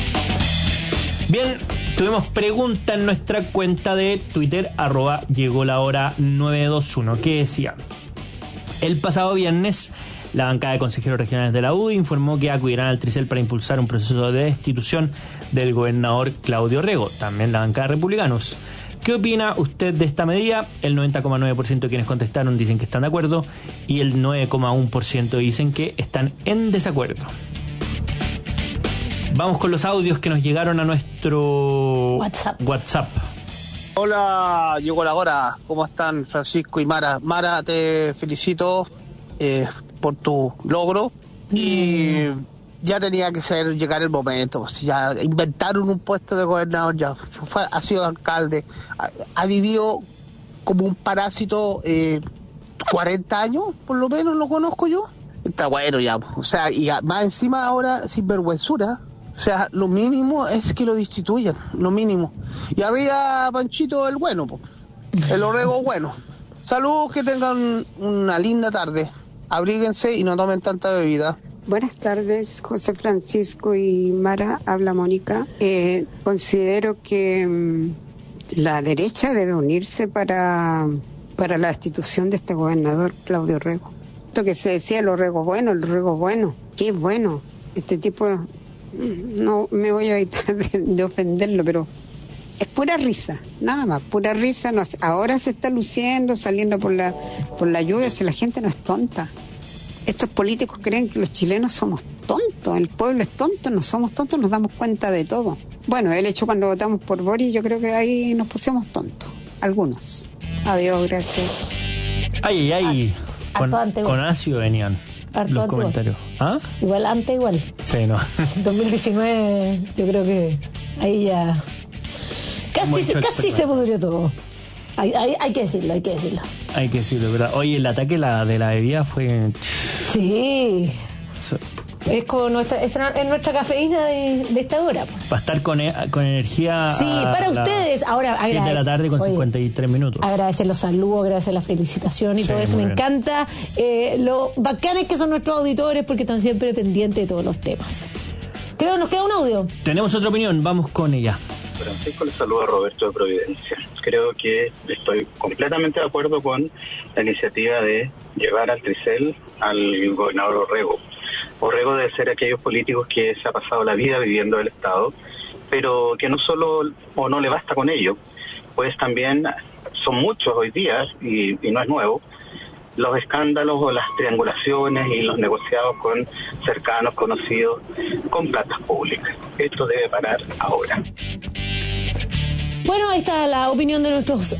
Bien, tuvimos pregunta en nuestra cuenta de Twitter, arroba llegó la hora nueve dos uno, que decía: el pasado viernes, la bancada de consejeros regionales de la U D I informó que acudirán al Tricel para impulsar un proceso de destitución del gobernador Claudio Rego, también la bancada de republicanos. ¿Qué opina usted de esta medida? El noventa coma nueve por ciento de quienes contestaron dicen que están de acuerdo y el nueve coma uno por ciento dicen que están en desacuerdo. Vamos con los audios que nos llegaron a nuestro WhatsApp. WhatsApp. Hola, llegó la hora. ¿Cómo están Francisco y Mara? Mara, te felicito eh, por tu logro y mm. ya tenía que ser llegar el momento. Ya inventaron un puesto de gobernador, ya fue, ha sido alcalde, ha, ha vivido como un parásito eh, cuarenta años, por lo menos lo conozco yo. Está bueno ya, o sea, y más encima ahora sin vergüenzura, o sea, lo mínimo es que lo destituyan, lo mínimo. Y arriba Panchito el bueno, po, el Orrego bueno. Saludos, que tengan una linda tarde, abríguense y no tomen tanta bebida. Buenas tardes, José Francisco y Mara, habla Mónica. Eh, considero que mmm, la derecha debe unirse para, para la destitución de este gobernador, Claudio Orrego. Esto que se decía, el Orrego bueno, el Orrego bueno, qué bueno. Este tipo, no me voy a evitar de, de ofenderlo, pero es pura risa, nada más, pura risa. No, ahora se está luciendo, saliendo por la, por la lluvia, si la gente no es tonta. Estos políticos creen que los chilenos somos tontos, el pueblo es tonto, no somos tontos, nos damos cuenta de todo. Bueno, el hecho cuando votamos por Boris, yo creo que ahí nos pusimos tontos, algunos. Adiós, gracias. Ay, ay, ay. Con, antes, con ácido venían harto los antes, comentarios. ¿Ah? Igual antes, igual. Sí, no. dos mil diecinueve, yo creo que ahí ya casi, se, casi se pudrió todo. Hay, hay, hay que decirlo, hay que decirlo. Hay que decirlo, ¿verdad? Oye, el ataque la, de la bebida fue... Sí. So... Es con nuestra, es nuestra cafeína de, de esta hora. Para estar con, con energía. Sí, para ustedes. Ahora, siete de la tarde con Oye, cincuenta y tres minutos. Agradecer los saludos, agradecer la felicitación y sí, todo eso. Me bien. encanta. Eh, lo bacanes que son nuestros auditores porque están siempre pendientes de todos los temas. Creo que nos queda un audio. Tenemos otra opinión, vamos con ella. Francisco, le saluda a Roberto de Providencia. Creo que estoy completamente de acuerdo con la iniciativa de llevar al Tricel al gobernador Orrego. Orrego debe ser aquellos políticos que se ha pasado la vida viviendo el Estado, pero que no solo o no le basta con ello, pues también son muchos hoy día, y, y no es nuevo, los escándalos o las triangulaciones y los negociados con cercanos, conocidos, con platas públicas. Esto debe parar ahora. Bueno, ahí está la opinión de nuestros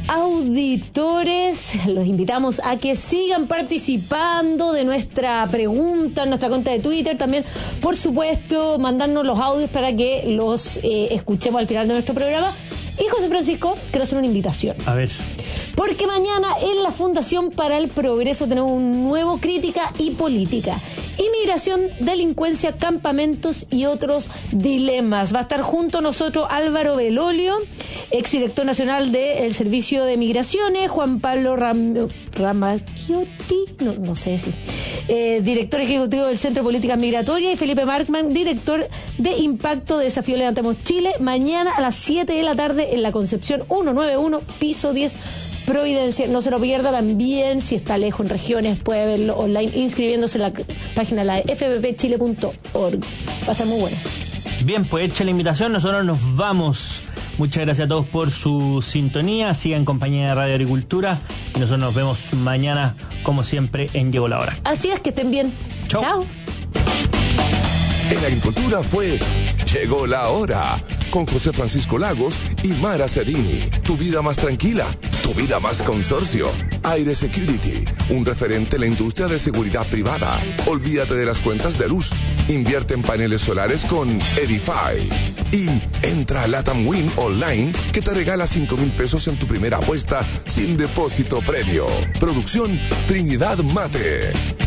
auditores. Los invitamos a que sigan participando de nuestra pregunta en nuestra cuenta de Twitter. También, por supuesto, mandarnos los audios para que los eh, escuchemos al final de nuestro programa. Y José Francisco, quiero hacer una invitación. A ver. Porque mañana en la Fundación para el Progreso tenemos un nuevo Crítica y Política. Inmigración, delincuencia, campamentos y otros dilemas. Va a estar junto a nosotros Álvaro Belolio, exdirector nacional del Servicio de Migraciones, Juan Pablo Ram- Ramacchiotti, no, no sé si, eh, director ejecutivo del Centro de Políticas Migratorias, y Felipe Markman, director de Impacto de Desafío Levantemos Chile, mañana a las siete de la tarde en la Concepción ciento noventa y uno, piso diez, Providencia. No se lo pierda. También, si está lejos en regiones, puede verlo online inscribiéndose en la página la f p p chile punto org. Va a estar muy bueno. Bien, pues hecha la invitación, nosotros nos vamos. Muchas gracias a todos por su sintonía. Sigan en compañía de Radio Agricultura y nosotros nos vemos mañana, como siempre, en Llegó la Hora. Así es, que estén bien. Chau. Chao. En Agricultura fue Llegó la Hora con José Francisco Lagos y Mara Cerini. Tu vida más tranquila, tu vida más consorcio. Aire Security, un referente en la industria de seguridad privada. Olvídate de las cuentas de luz. Invierte en paneles solares con Edify. Y entra a Latam Win Online, que te regala cinco mil pesos en tu primera apuesta sin depósito previo. Producción Trinidad Mate.